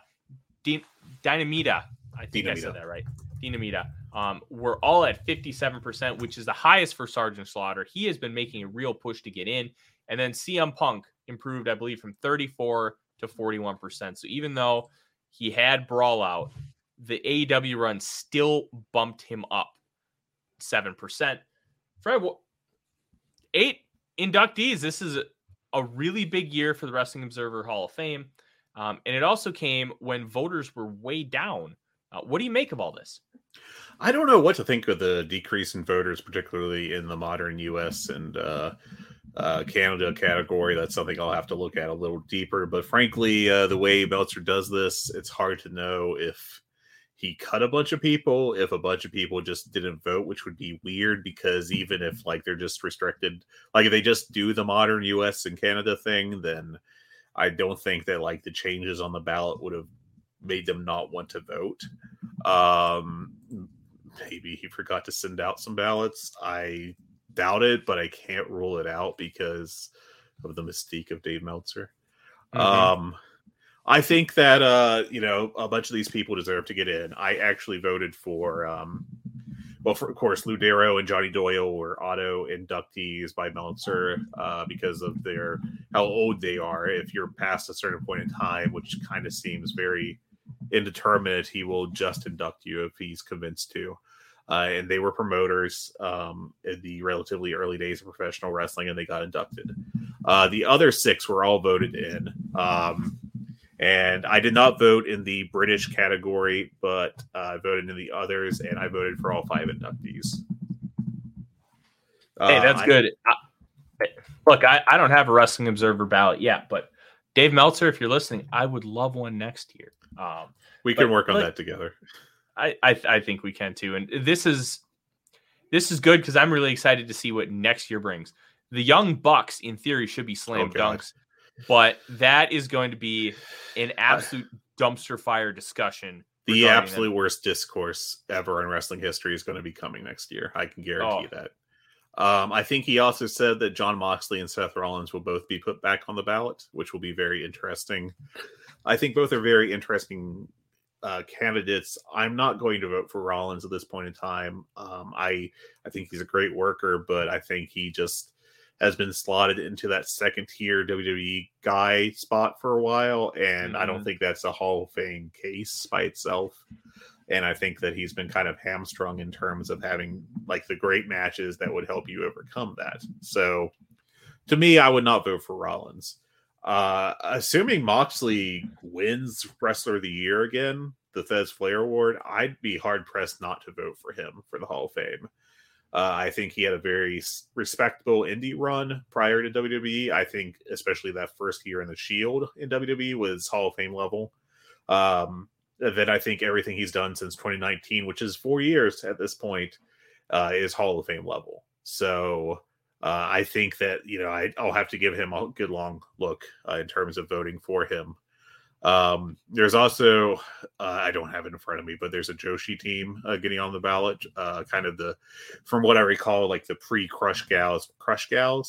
Speaker 3: Dinamita. I think I said that right. Dinamita. We're all at 57%, which is the highest for Sergeant Slaughter. He has been making a real push to get in. And then CM Punk improved, I believe, from 34 to 41%. So even though he had Brawl Out, the AEW run still bumped him up 7%. Fred, 8 inductees. This is a really big year for the Wrestling Observer Hall of Fame. And it also came when voters were way down. What do you make of all this?
Speaker 4: I don't know what to think of the decrease in voters, particularly in the modern U.S. and Canada category. That's something I'll have to look at a little deeper. But frankly, the way Meltzer does this, it's hard to know if he cut a bunch of people, if a bunch of people just didn't vote, which would be weird because even if like they're just restricted, like if they just do the modern US and Canada thing, then I don't think that like the changes on the ballot would have made them not want to vote. Maybe he forgot to send out some ballots. I doubt it, but I can't rule it out because of the mystique of Dave Meltzer. I think that, a bunch of these people deserve to get in. I actually voted for, of course, Lou Darrow and Johnny Doyle were auto inductees by Meltzer because of how old they are. If you're past a certain point in time, which kind of seems very indeterminate, he will just induct you if he's convinced to. And they were promoters in the relatively early days of professional wrestling, and they got inducted. The other 6 were all voted in. And I did not vote in the British category, but I voted in the others, and I voted for all 5 inductees.
Speaker 3: Hey, that's good. Look, I don't have a Wrestling Observer ballot yet, but Dave Meltzer, if you're listening, I would love one next year.
Speaker 4: We can work on that together.
Speaker 3: I think we can too. And this is good because I'm really excited to see what next year brings. The Young Bucks, in theory, should be slam dunks. But that is going to be an absolute dumpster fire discussion.
Speaker 4: The absolute worst discourse ever in wrestling history is going to be coming next year. I can guarantee that. I think he also said that Jon Moxley and Seth Rollins will both be put back on the ballot, which will be very interesting. I think both are very interesting candidates. I'm not going to vote for Rollins at this point in time. I think he's a great worker, but I think he just has been slotted into that second tier WWE guy spot for a while. And I don't think that's a Hall of Fame case by itself. And I think that he's been kind of hamstrung in terms of having like the great matches that would help you overcome that. So to me, I would not vote for Rollins. Assuming Moxley wins Wrestler of the Year again, the Thez Flair Award, I'd be hard pressed not to vote for him for the Hall of Fame. I think he had a very respectable indie run prior to WWE. I think especially that first year in the Shield in WWE was Hall of Fame level. Then I think everything he's done since 2019, which is 4 years at this point, is Hall of Fame level. So I think that, I'll have to give him a good long look in terms of voting for him. There's also, I don't have it in front of me, but there's a Joshi team getting on the ballot, kind of from what I recall, like the pre-Crush Gals.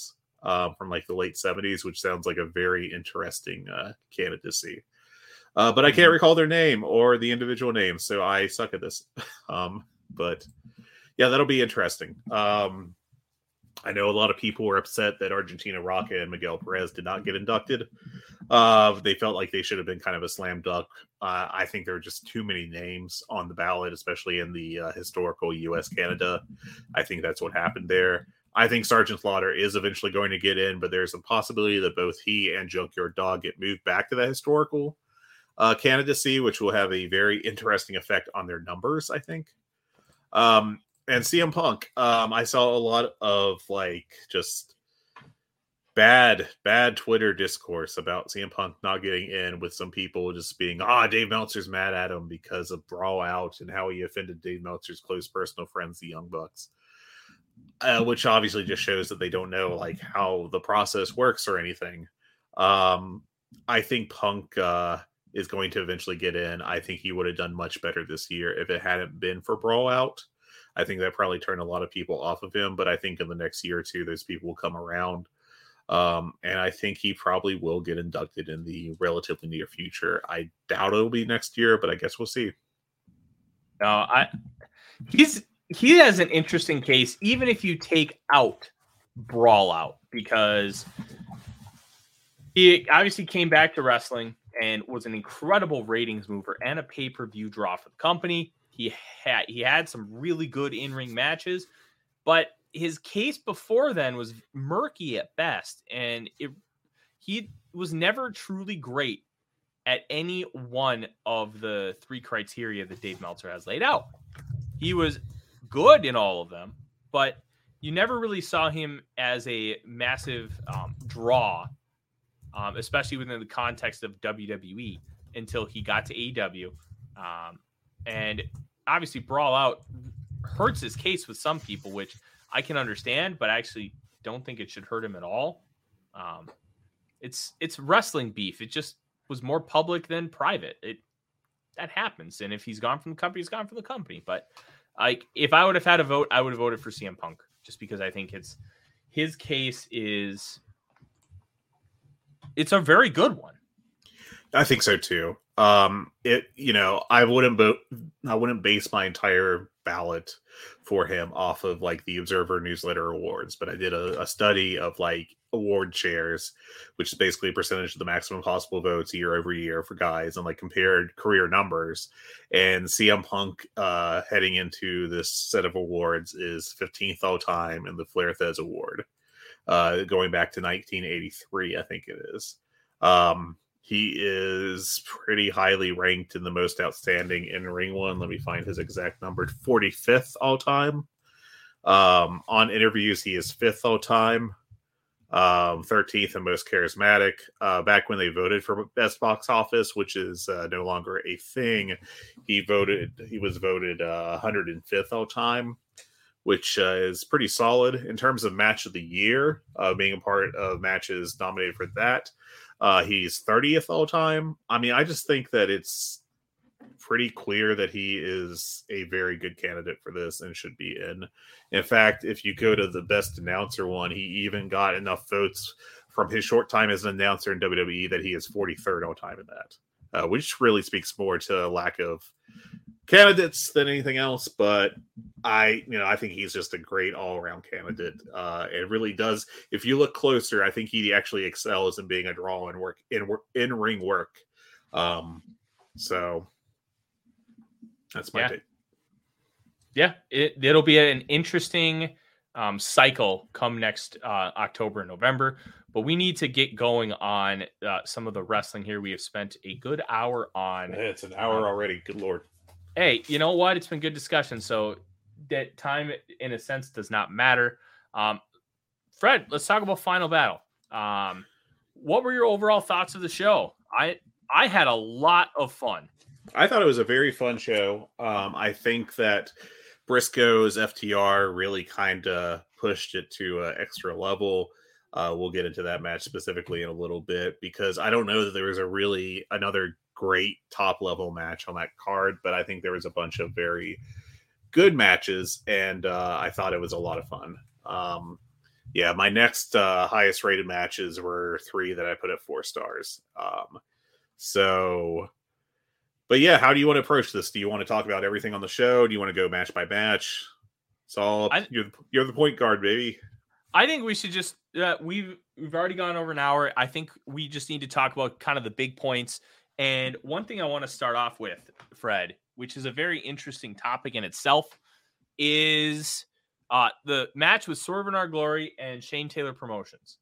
Speaker 4: from like the late 70s, which sounds like a very interesting candidacy. But I can't recall their name or the individual name, so I suck at this. But yeah, that'll be interesting. I know a lot of people were upset that Argentina Rocca and Miguel Perez did not get inducted. They felt like they should have been kind of a slam dunk. I think there are just too many names on the ballot, especially in the historical U.S.-Canada. I think that's what happened there. I think Sergeant Slaughter is eventually going to get in, but there's a possibility that both he and Junkyard Dog get moved back to the historical candidacy, which will have a very interesting effect on their numbers, I think. And CM Punk, I saw a lot of like just bad Twitter discourse about CM Punk not getting in, with some people just being, Dave Meltzer's mad at him because of Brawl Out and how he offended Dave Meltzer's close personal friends, the Young Bucks. Which obviously just shows that they don't know like how the process works or anything. I think Punk is going to eventually get in. I think he would have done much better this year if it hadn't been for Brawl Out. I think that probably turned a lot of people off of him, but I think in the next year or two, those people will come around. And I think he probably will get inducted in the relatively near future. I doubt it'll be next year, but I guess we'll see.
Speaker 3: He has an interesting case, even if you take out Brawl Out, because he obviously came back to wrestling and was an incredible ratings mover and a pay-per-view draw for the company. He had some really good in-ring matches, but his case before then was murky at best, and he was never truly great at any one of the three criteria that Dave Meltzer has laid out. He was good in all of them, but you never really saw him as a massive draw, especially within the context of WWE, until he got to AEW. And obviously Brawl Out hurts his case with some people, which I can understand, but I actually don't think it should hurt him at all. It's wrestling beef. It just was more public than private. That happens. And if he's gone from the company, he's gone from the company. But like, if I would have had a vote, I would have voted for CM Punk, just because I think his case it's a very good one.
Speaker 4: I think so too. I wouldn't base my entire ballot for him off of like the Observer Newsletter awards, but I did a study of like award shares, which is basically a percentage of the maximum possible votes year over year for guys, and like compared career numbers. And CM Punk heading into this set of awards is 15th all time in the Flair Thez Award, going back to 1983, I think it is. He is pretty highly ranked in the most outstanding in-ring one. Let me find his exact number. 45th all time. On interviews, he is 5th all time. 13th and most charismatic. Back when they voted for best box office, which is no longer a thing, he was voted 105th all time, which is pretty solid in terms of match of the year, being a part of matches nominated for that. He's 30th all time. I mean, I just think that it's pretty clear that he is a very good candidate for this and should be in. In fact, if you go to the best announcer one, he even got enough votes from his short time as an announcer in WWE that he is 43rd all time in that, which really speaks more to a lack of candidates than anything else. But I think he's just a great all-around candidate. It really does. If you look closer, I think he actually excels in being a draw and work in ring work. So that's my take.
Speaker 3: Yeah, it'll be an interesting cycle come next October and November. But we need to get going on some of the wrestling here. We have spent a good hour on.
Speaker 4: It's an hour already. Good Lord.
Speaker 3: Hey, you know what? It's been good discussion. So that time, in a sense, does not matter. Fred, let's talk about Final Battle. What were your overall thoughts of the show? I had a lot of fun.
Speaker 4: I thought it was a very fun show. I think that Briscoe's FTR really kind of pushed it to an extra level. We'll get into that match specifically in a little bit, because I don't know that there was another great top level match on that card, but I think there was a bunch of very good matches, and I thought it was a lot of fun. Yeah, my next highest rated matches were 3 that I put at 4 stars. So, but yeah, how do you want to approach this? Do you want to talk about everything on the show? Do you want to go match by match? It's all you're the point guard, baby.
Speaker 3: I think we should just we've already gone over an hour. I think we just need to talk about kind of the big points. And one thing I want to start off with, Fred, which is a very interesting topic in itself, is the match with Swerve in Our Glory and Shane Taylor Promotions.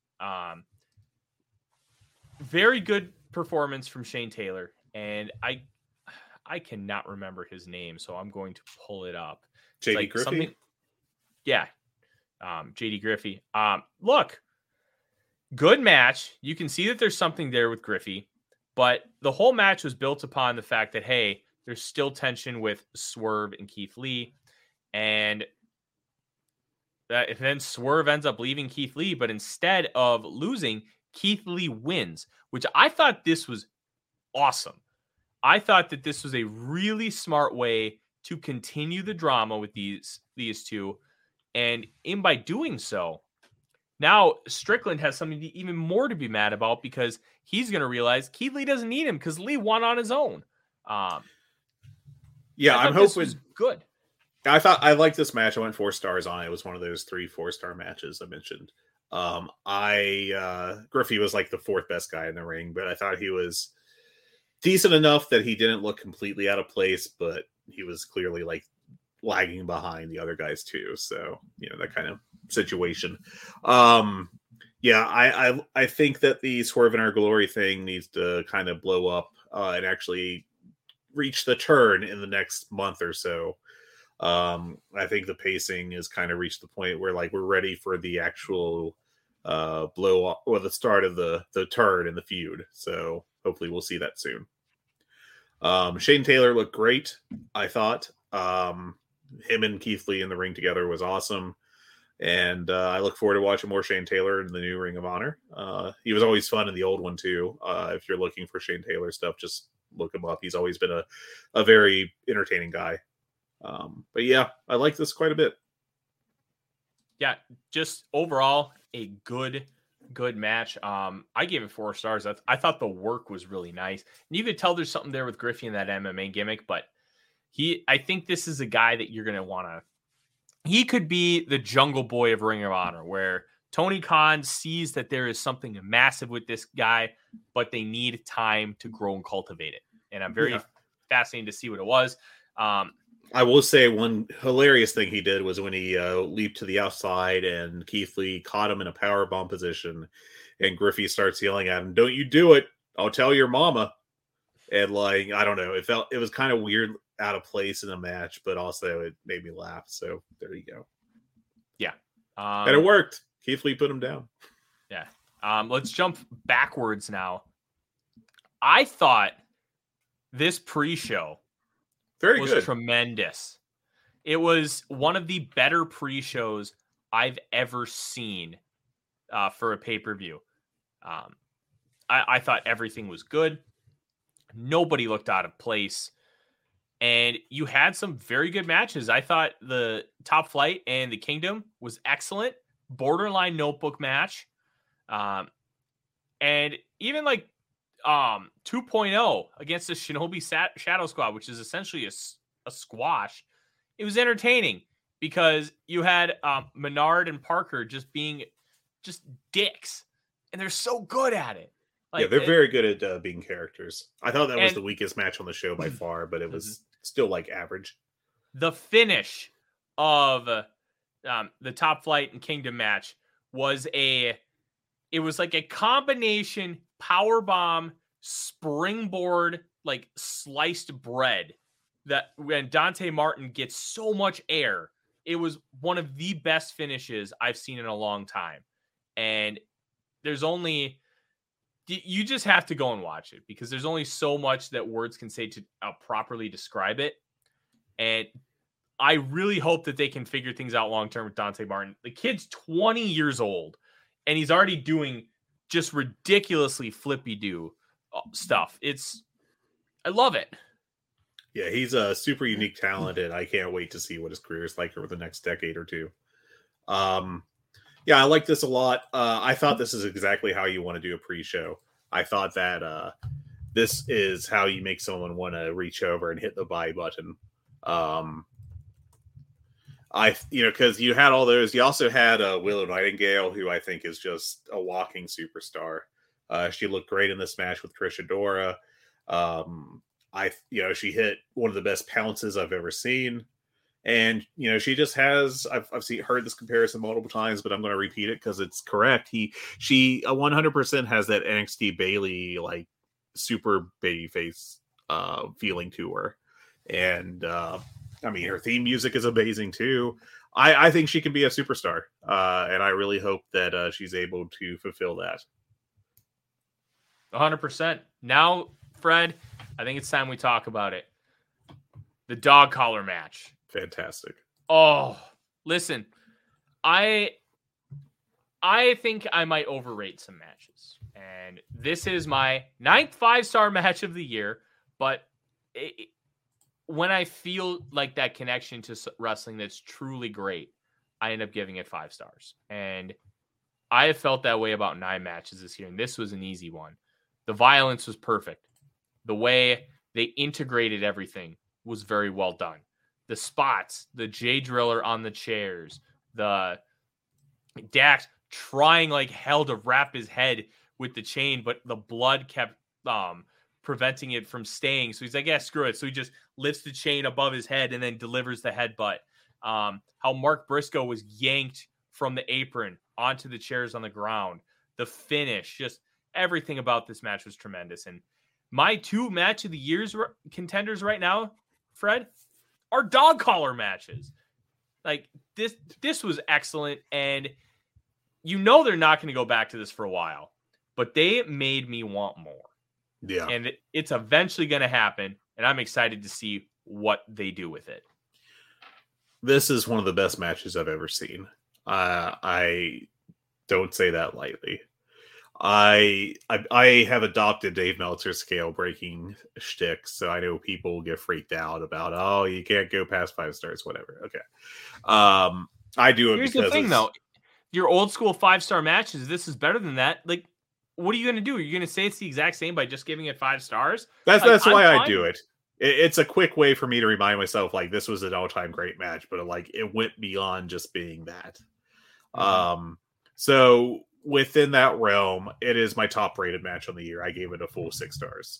Speaker 3: Very good performance from Shane Taylor, and I cannot remember his name, so I'm going to pull it up.
Speaker 4: JD Griffey?
Speaker 3: Yeah. JD Griffey. Look, good match. You can see that there's something there with Griffey, but the whole match was built upon the fact that, hey, there's still tension with Swerve and Keith Lee, and then Swerve ends up leaving Keith Lee, but instead of losing, Keith Lee wins, which I thought this was awesome. I thought that this was a really smart way to continue the drama with these two. And by doing so, now Strickland has something even more to be mad about, because he's going to realize Keith Lee doesn't need him because Lee won on his own.
Speaker 4: Yeah, I'm hoping
Speaker 3: this was good.
Speaker 4: I liked this match. I went 4 stars on it. It was one of those 3 4-star matches I mentioned. Griffey was like the 4th best guy in the ring, but I thought he was decent enough that he didn't look completely out of place, but he was clearly like lagging behind the other guys too. So, that kind of situation. Yeah, I think that the Swerve in Our Glory thing needs to kind of blow up and actually reach the turn in the next month or so. I think the pacing has kind of reached the point where like we're ready for the actual blow up or the start of the turn in the feud. So hopefully we'll see that soon. Shane Taylor looked great, I thought. Him and Keith Lee in the ring together was awesome. And I look forward to watching more Shane Taylor in the new Ring of Honor. He was always fun in the old one too. If you're looking for Shane Taylor stuff, just look him up. He's always been a very entertaining guy. But yeah, I like this quite a bit.
Speaker 3: Yeah, just overall a good match. I gave it 4 stars. I thought the work was really nice. And you could tell there's something there with Griffey in that MMA gimmick, but I think this is a guy that you're going to want to, he could be the Jungle Boy of Ring of Honor, where Tony Khan sees that there is something massive with this guy, but they need time to grow and cultivate it. And I'm very fascinated to see what it was.
Speaker 4: I will say one hilarious thing he did was when he leaped to the outside and Keith Lee caught him in a powerbomb position, and Griffey starts yelling at him, "Don't you do it. I'll tell your mama." And like, I don't know, it was kind of weird, out of place in a match, but also it made me laugh. So there you go.
Speaker 3: Yeah.
Speaker 4: And it worked. Keith Lee put him down.
Speaker 3: Yeah. Let's jump backwards now. I thought this pre-show was
Speaker 4: good.
Speaker 3: Tremendous. It was one of the better pre-shows I've ever seen for a pay-per-view. I thought everything was good. Nobody looked out of place. And you had some very good matches. I thought the Top Flight and the Kingdom was excellent. Borderline notebook match. And even like 2.0 against the Shinobi Shadow Squad, which is essentially a squash. It was entertaining because you had Menard and Parker just being just dicks. And they're so good at it.
Speaker 4: Like, they're very good at being characters. I thought that was the weakest match on the show by far, but it was still like average.
Speaker 3: The finish of the Top Flight and Kingdom match was it was like a combination power bomb, springboard, like sliced bread, that when Dante Martin gets so much air, it was one of the best finishes I've seen in a long time. And you just have to go and watch it, because there's only so much that words can say to properly describe it. And I really hope that they can figure things out long-term with Dante Martin. The kid's 20 years old and he's already doing just ridiculously flippy-do stuff. I love it.
Speaker 4: Yeah, he's a super unique talent, and I can't wait to see what his career is like over the next decade or two. Yeah, I like this a lot. I thought this is exactly how you want to do a pre-show. I thought that this is how you make someone want to reach over and hit the buy button. Because you had all those. You also had Willow Nightingale, who I think is just a walking superstar. She looked great in this match with Trish Adora. She hit one of the best pounces I've ever seen. And, she just has, I've heard this comparison multiple times, but I'm going to repeat it because it's correct. She 100% has that NXT Bayley, like, super babyface feeling to her. And, her theme music is amazing too. I think she can be a superstar. And I really hope that she's able to fulfill that.
Speaker 3: 100%. Now, Fred, I think it's time we talk about it. The dog collar match.
Speaker 4: Fantastic.
Speaker 3: Oh, listen, I think I might overrate some matches. And this is my 9th 5-star match of the year. But when I feel like that connection to wrestling that's truly great, I end up giving it 5 stars. And I have felt that way about 9 matches this year. And this was an easy one. The violence was perfect. The way they integrated everything was very well done. The spots, the Jay Driller on the chairs, the Dax trying like hell to wrap his head with the chain, but the blood kept preventing it from staying. So he's like, yeah, screw it. So he just lifts the chain above his head and then delivers the headbutt. How Mark Briscoe was yanked from the apron onto the chairs on the ground. The finish, just everything about this match was tremendous. And my 2 match of the year's contenders right now, Fred, are dog collar matches. Like this was excellent. And they're not going to go back to this for a while, but they made me want more.
Speaker 4: Yeah.
Speaker 3: And it's eventually going to happen. And I'm excited to see what they do with it.
Speaker 4: This is one of the best matches I've ever seen. I don't say that lightly. I have adopted Dave Meltzer's scale breaking shtick, so I know people get freaked out about, oh, you can't go past 5 stars, whatever. Okay. I do it.
Speaker 3: Here's the thing, though. Your old school 5-star matches, this is better than that. Like, what are you going to do? Are you going to say it's the exact same by just giving it 5 stars?
Speaker 4: That's why I do it. It's a quick way for me to remind myself, like, this was an all-time great match, but like it went beyond just being that. Mm-hmm. So within that realm, it is my top rated match on the year. I gave it a full 6 stars.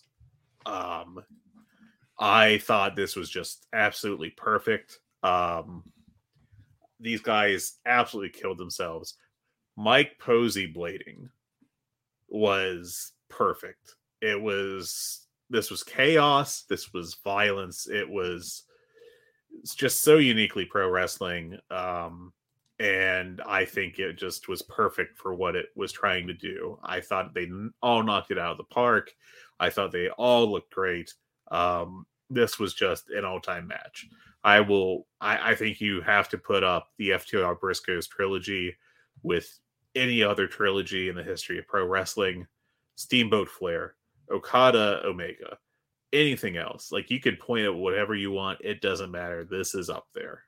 Speaker 4: I thought this was just absolutely perfect. These guys absolutely killed themselves. Mike Posey blading was perfect. This was chaos. This was violence. It's just so uniquely pro wrestling. And I think it just was perfect for what it was trying to do. I thought they all knocked it out of the park. I thought they all looked great. This was just an all-time match. I think you have to put up the FTR Briscoes trilogy with any other trilogy in the history of pro wrestling. Steamboat Flair, Okada, Omega, anything else. Like, you could point at whatever you want. It doesn't matter. This is up there.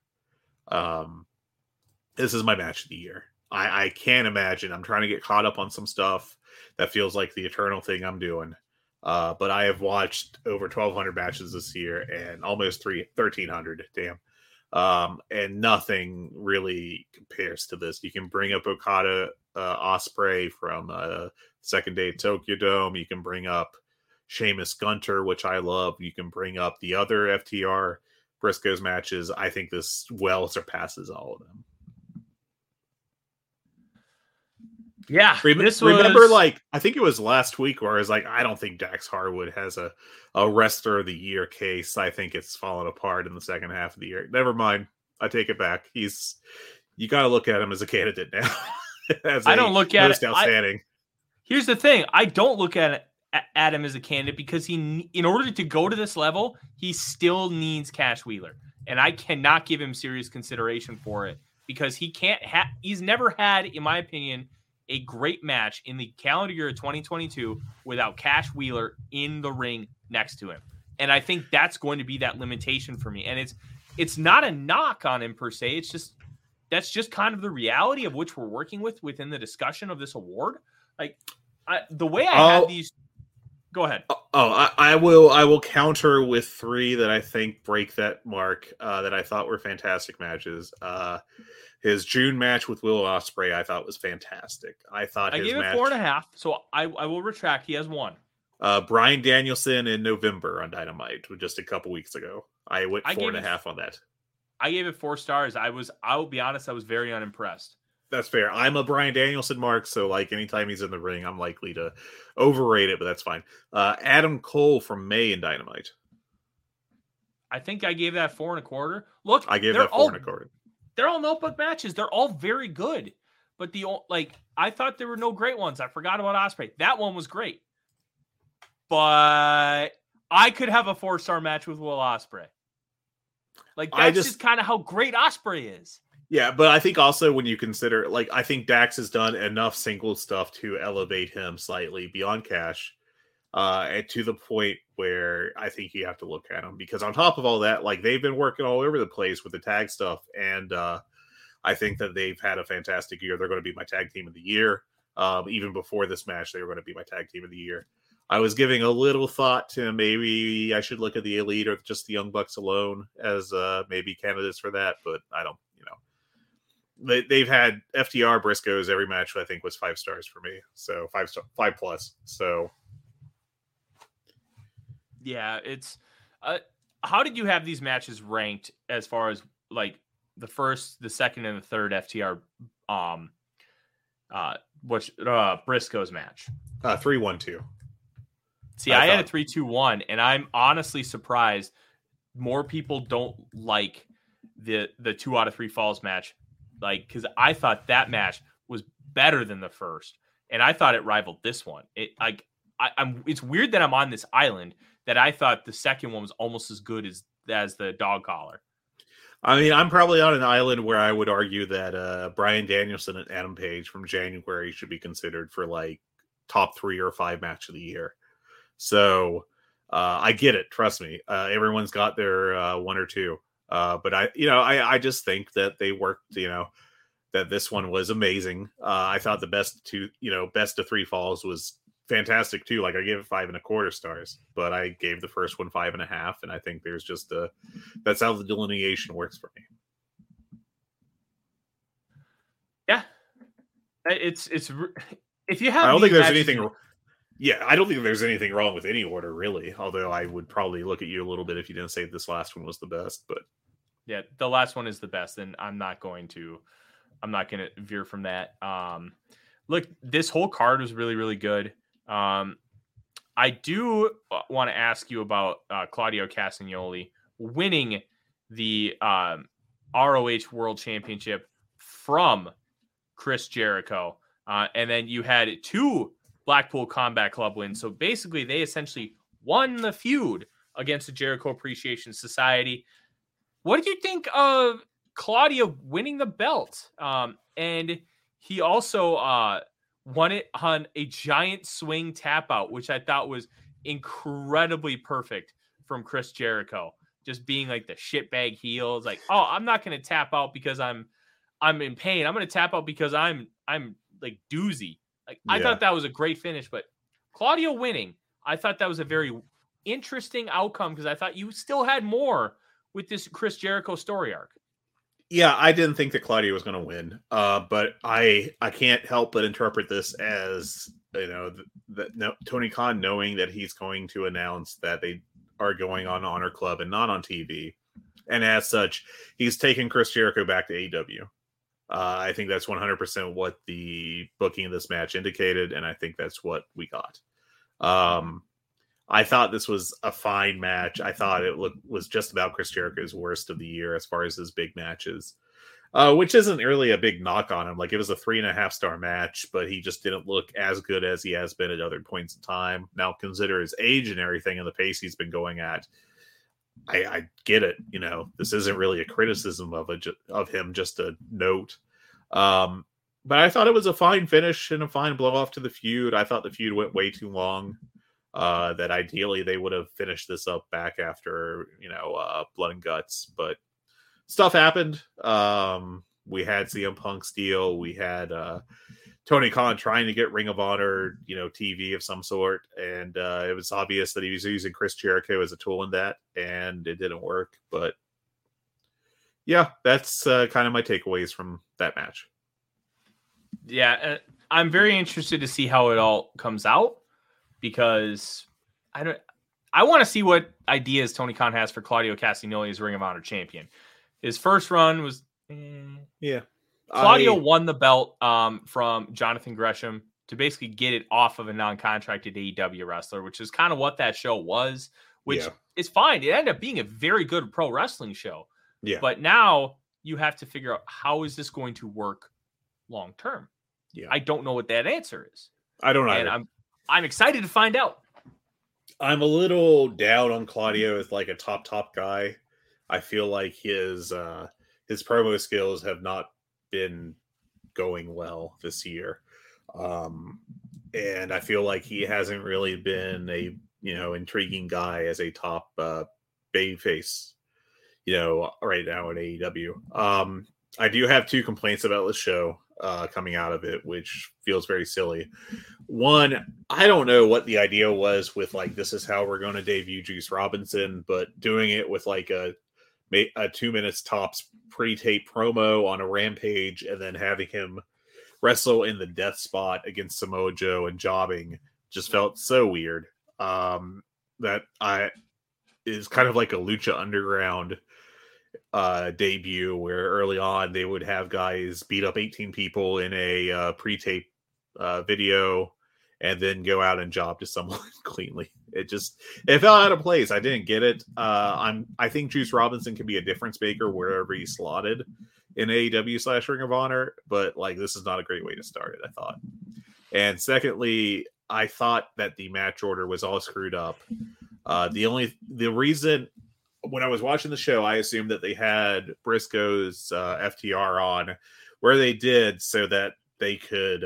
Speaker 4: This is my match of the year. I can't imagine. I'm trying to get caught up on some stuff that feels like the eternal thing I'm doing. But I have watched over 1,200 matches this year and almost 1,300. Damn. And nothing really compares to this. You can bring up Okada Ospreay from Second Day at Tokyo Dome. You can bring up Sheamus Gunter, which I love. You can bring up the other FTR Briscoes matches. I think this well surpasses all of them.
Speaker 3: Yeah,
Speaker 4: remember, like, I think it was last week where I was like, I don't think Dax Harwood has a wrestler of the year case. I think it's fallen apart in the second half of the year. Never mind. I take it back. You got to look at him as a candidate now.
Speaker 3: I don't look at
Speaker 4: most outstanding.
Speaker 3: Here's the thing. I don't look at him as a candidate because in order to go to this level, he still needs Cash Wheeler. And I cannot give him serious consideration for it because he's never had, in my opinion, a great match in the calendar year of 2022 without Cash Wheeler in the ring next to him. And I think that's going to be that limitation for me. And it's not a knock on him per se. It's just that's just kind of the reality of which we're working with within the discussion of this award. Like the way I had these. Go ahead.
Speaker 4: I will counter with 3 that I think break that mark. That I thought were fantastic matches. His June match with Will Ospreay, I thought was fantastic. I gave
Speaker 3: it 4.5, so I will retract. He has 1.
Speaker 4: Bryan Danielson in November on Dynamite, just a couple weeks ago. I went 4.5 on that.
Speaker 3: I gave it 4 stars. I'll be honest, I was very unimpressed.
Speaker 4: That's fair. I'm a Bryan Danielson mark, so like anytime he's in the ring, I'm likely to overrate it, but that's fine. Adam Cole from May in Dynamite.
Speaker 3: I think I gave that 4.25. Look,
Speaker 4: I gave that 4.25.
Speaker 3: They're all notebook matches. They're all very good, but I thought there were no great ones. I forgot about Ospreay. That one was great, but I could have a 4-star match with Will Ospreay. Like that's just kind of how great Ospreay is.
Speaker 4: Yeah, but I think also when you consider, like, I think Dax has done enough single stuff to elevate him slightly beyond Cash, and to the point where I think you have to look at him, because on top of all that, like, they've been working all over the place with the tag stuff, and I think that they've had a fantastic year. They're going to be my tag team of the year. Even before this match, they were going to be my tag team of the year. I was giving a little thought to maybe I should look at the Elite or just the Young Bucks alone as maybe candidates for that, but I don't, they've had FTR Briscoes every match. I think was 5 stars for me, so 5 plus. So
Speaker 3: yeah, it's how did you have these matches ranked as far as like the first, the second, and the third FTR Briscoes match?
Speaker 4: 3-1-2.
Speaker 3: See, I had a 3-2-1, and I'm honestly surprised more people don't like the 2 out of 3 falls match. Like, because I thought that match was better than the first, and I thought it rivaled this one. It's weird that I'm on this island that I thought the second one was almost as good as the dog collar.
Speaker 4: I mean, I'm probably on an island where I would argue that Bryan Danielson and Adam Page from January should be considered for like top 3 or 5 match of the year. So I get it. Trust me. Everyone's got their 1 or 2. But I just think that they worked, that this one was amazing. I thought the best of 3 falls was fantastic too. Like I gave it 5.25 stars, but I gave the first one 5.5. And I think there's just that's how the delineation works for me.
Speaker 3: Yeah. It's if you have,
Speaker 4: I don't think there's anything. Yeah, I don't think there's anything wrong with any order, really. Although I would probably look at you a little bit if you didn't say this last one was the best. But
Speaker 3: yeah, the last one is the best, and I'm not going to veer from that. Look, this whole card was really, really good. I do want to ask you about Claudio Castagnoli winning the ROH World Championship from Chris Jericho, and then you had 2 Blackpool Combat Club wins. So basically, they essentially won the feud against the Jericho Appreciation Society. What did you think of Claudio winning the belt? And he also won it on a giant swing tap out, which I thought was incredibly perfect from Chris Jericho. Just being like the shitbag heel. It's like, oh, I'm not going to tap out because I'm in pain. I'm going to tap out because I'm like doozy. Like I thought that was a great finish, but Claudio winning, I thought that was a very interesting outcome because I thought you still had more with this Chris Jericho story arc.
Speaker 4: Yeah, I didn't think that Claudio was going to win, but I can't help but interpret this as Tony Khan knowing that he's going to announce that they are going on Honor Club and not on TV, and as such, he's taking Chris Jericho back to AEW. I think that's 100% what the booking of this match indicated, and I think that's what we got. I thought this was a fine match. I thought it was just about Chris Jericho's worst of the year as far as his big matches, which isn't really a big knock on him. Like it was a 3.5 star match, but he just didn't look as good as he has been at other points in time. Now consider his age and everything and the pace he's been going at. I get it. This isn't really a criticism of him, just a note. But I thought it was a fine finish and a fine blow off to the feud. I thought the feud went way too long. That ideally they would have finished this up back after, Blood and Guts, but stuff happened. we had CM Punk's deal. We had Tony Khan trying to get Ring of Honor, TV of some sort. And it was obvious that he was using Chris Jericho as a tool in that, and it didn't work. But yeah, that's kind of my takeaways from that match.
Speaker 3: Yeah, I'm very interested to see how it all comes out, because I want to see what ideas Tony Khan has for Claudio Castagnoli as Ring of Honor champion. His first run was Claudio won the belt from Jonathan Gresham to basically get it off of a non-contracted AEW wrestler, which is kind of what that show was, which is fine. It ended up being a very good pro wrestling show.
Speaker 4: Yeah.
Speaker 3: But now you have to figure out, how is this going to work long term?
Speaker 4: Yeah.
Speaker 3: I don't know what that answer is.
Speaker 4: I don't either.
Speaker 3: And I'm excited to find out.
Speaker 4: I'm a little down on Claudio as like a top guy. I feel like his promo skills have not been going well this year. And I feel like he hasn't really been a, intriguing guy as a top babyface, right now in AEW. I do have 2 complaints about this show coming out of it, which feels very silly. One, I don't know what the idea was with like, this is how we're going to debut Juice Robinson, but doing it with like a 2 minutes tops pre-tape promo on a Rampage, and then having him wrestle in the death spot against Samoa Joe and jobbing just felt so weird. That is kind of like a Lucha Underground debut, where early on they would have guys beat up 18 people in a pre-tape video and then go out and job to someone cleanly. It fell out of place. I didn't get it. I think Juice Robinson can be a difference maker wherever he's slotted in AEW / Ring of Honor, but like, this is not a great way to start it, I thought. And secondly, I thought that the match order was all screwed up. The reason, when I was watching the show, I assumed that they had Briscoe's FTR on, where they did, so that they could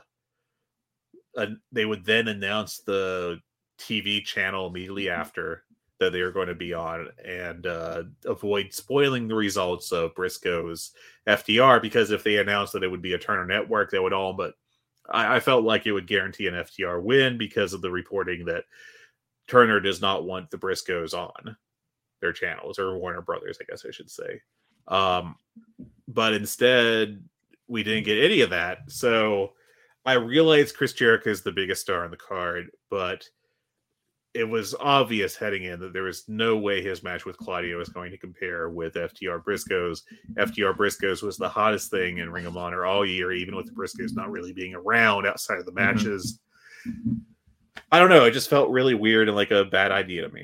Speaker 4: they would then announce the TV channel immediately after that they were going to be on, and avoid spoiling the results of Briscoe's FTR, because if they announced that it would be a Turner Network, they would all, but I felt like it would guarantee an FTR win because of the reporting that Turner does not want the Briscoes on their channels, or Warner Brothers, I guess I should say. But instead, we didn't get any of that. So I realized Chris Jericho is the biggest star on the card, but it was obvious heading in that there was no way his match with Claudio was going to compare with FTR Briscoes. FTR Briscoes was the hottest thing in Ring of Honor all year, even with the Briscoes not really being around outside of the matches. Mm-hmm. I don't know. It just felt really weird and like a bad idea to me.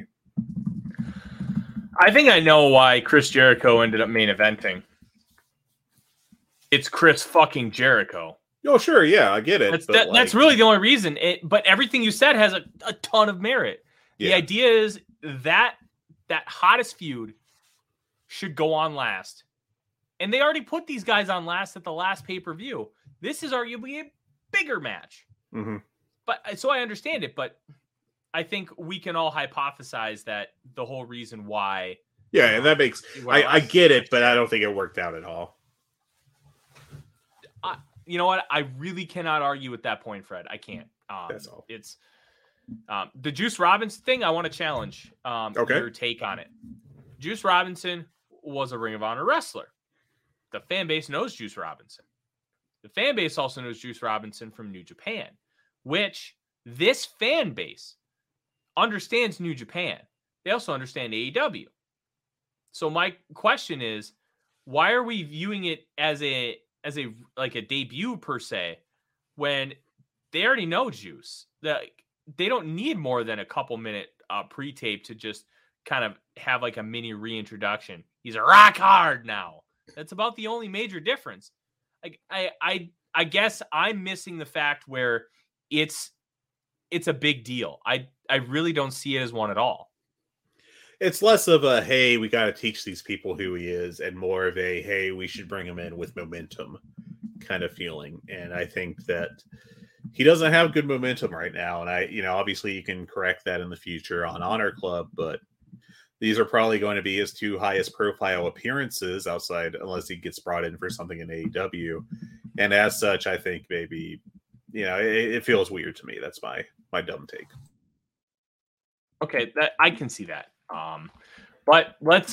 Speaker 3: I think I know why Chris Jericho ended up main eventing. It's Chris fucking Jericho.
Speaker 4: Oh, sure. Yeah, I get it.
Speaker 3: That's really the only reason. But everything you said has a ton of merit. Yeah. The idea is that hottest feud should go on last. And they already put these guys on last at the last pay-per-view. This is arguably a bigger match.
Speaker 4: Mm-hmm.
Speaker 3: But so I understand it, but I think we can all hypothesize that the whole reason why.
Speaker 4: Yeah, and that makes I get it, but I don't think it worked out at all.
Speaker 3: You know what? I really cannot argue with that point, Fred. I can't.
Speaker 4: That's all.
Speaker 3: It's the Juice Robinson thing. I want to challenge your take on it. Juice Robinson was a Ring of Honor wrestler. The fan base knows Juice Robinson. The fan base also knows Juice Robinson from New Japan, which this fan base understands New Japan. They also understand AEW. So my question is, why are we viewing it as a debut per se, when they already know Juice? They don't need more than a couple minute pre-tape to just kind of have like a mini reintroduction. He's a rock hard now. That's about the only major difference. Like I guess I'm missing the fact where it's a big deal. I really don't see it as one at all.
Speaker 4: It's less of a, hey, we got to teach these people who he is, and more of a, hey, we should bring him in with momentum kind of feeling. And I think that he doesn't have good momentum right now. And obviously you can correct that in the future on Honor Club, but these are probably going to be his 2 highest profile appearances outside, unless he gets brought in for something in AEW. And as such, I think maybe, it feels weird to me. That's my dumb take.
Speaker 3: Okay, that I can see that. But let's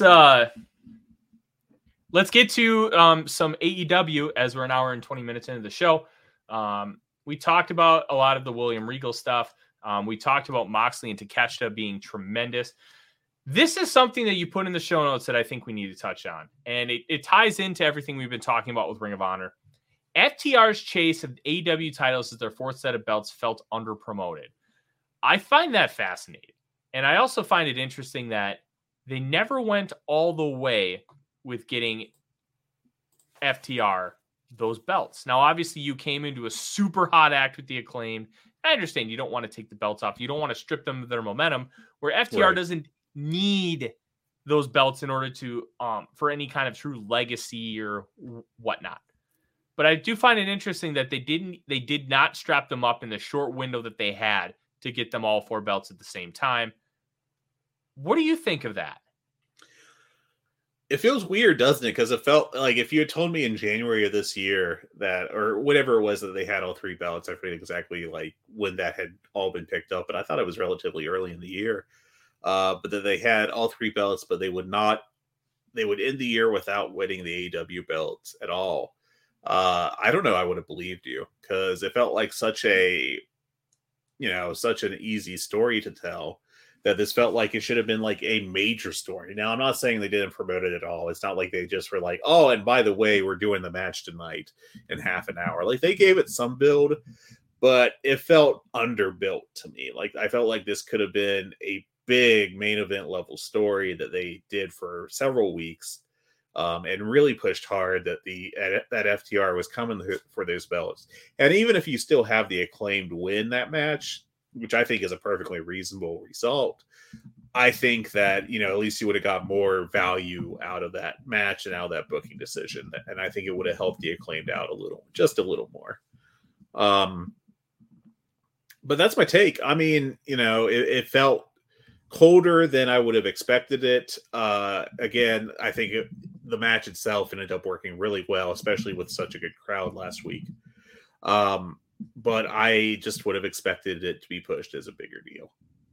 Speaker 3: get to some AEW as we're an hour and 20 minutes into the show. We talked about a lot of the William Regal stuff. We talked about Moxley and Takeshita being tremendous. This is something that you put in the show notes that I think we need to touch on. And it ties into everything we've been talking about with Ring of Honor. FTR's chase of AEW titles as their 4th set of belts felt underpromoted. I find that fascinating. And I also find it interesting that they never went all the way with getting FTR those belts. Now, obviously, you came into a super hot act with the Acclaimed. I understand you don't want to take the belts off. You don't want to strip them of their momentum, where FTR doesn't need those belts in order to for any kind of true legacy or whatnot. But I do find it interesting that they did not strap them up in the short window that they had to get them all 4 belts at the same time. What do you think of that?
Speaker 4: It feels weird, doesn't it? Because it felt like if you had told me in January of this year that, or whatever it was that they had all 3 belts, I forget exactly like when that had all been picked up, but I thought it was relatively early in the year. But that they had all 3 belts, but they would end the year without winning the AEW belts at all. I don't know. I would have believed you, because it felt like such an easy story to tell, that this felt like it should have been like a major story. Now, I'm not saying they didn't promote it at all. It's not like they just were like, oh, and by the way, we're doing the match tonight in half an hour. Like, they gave it some build, but it felt underbuilt to me. Like, I felt like this could have been a big main event level story that they did for several weeks, and really pushed hard that that FTR was coming for those belts. And even if you still have the Acclaimed win that match, which I think is a perfectly reasonable result, I think that, at least you would have got more value out of that match and out of that booking decision. And I think it would have helped the Acclaimed out just a little more. But that's my take. I mean, it felt colder than I would have expected it. Again, I think the match itself ended up working really well, especially with such a good crowd last week. But I just would have expected it to be pushed as a bigger deal.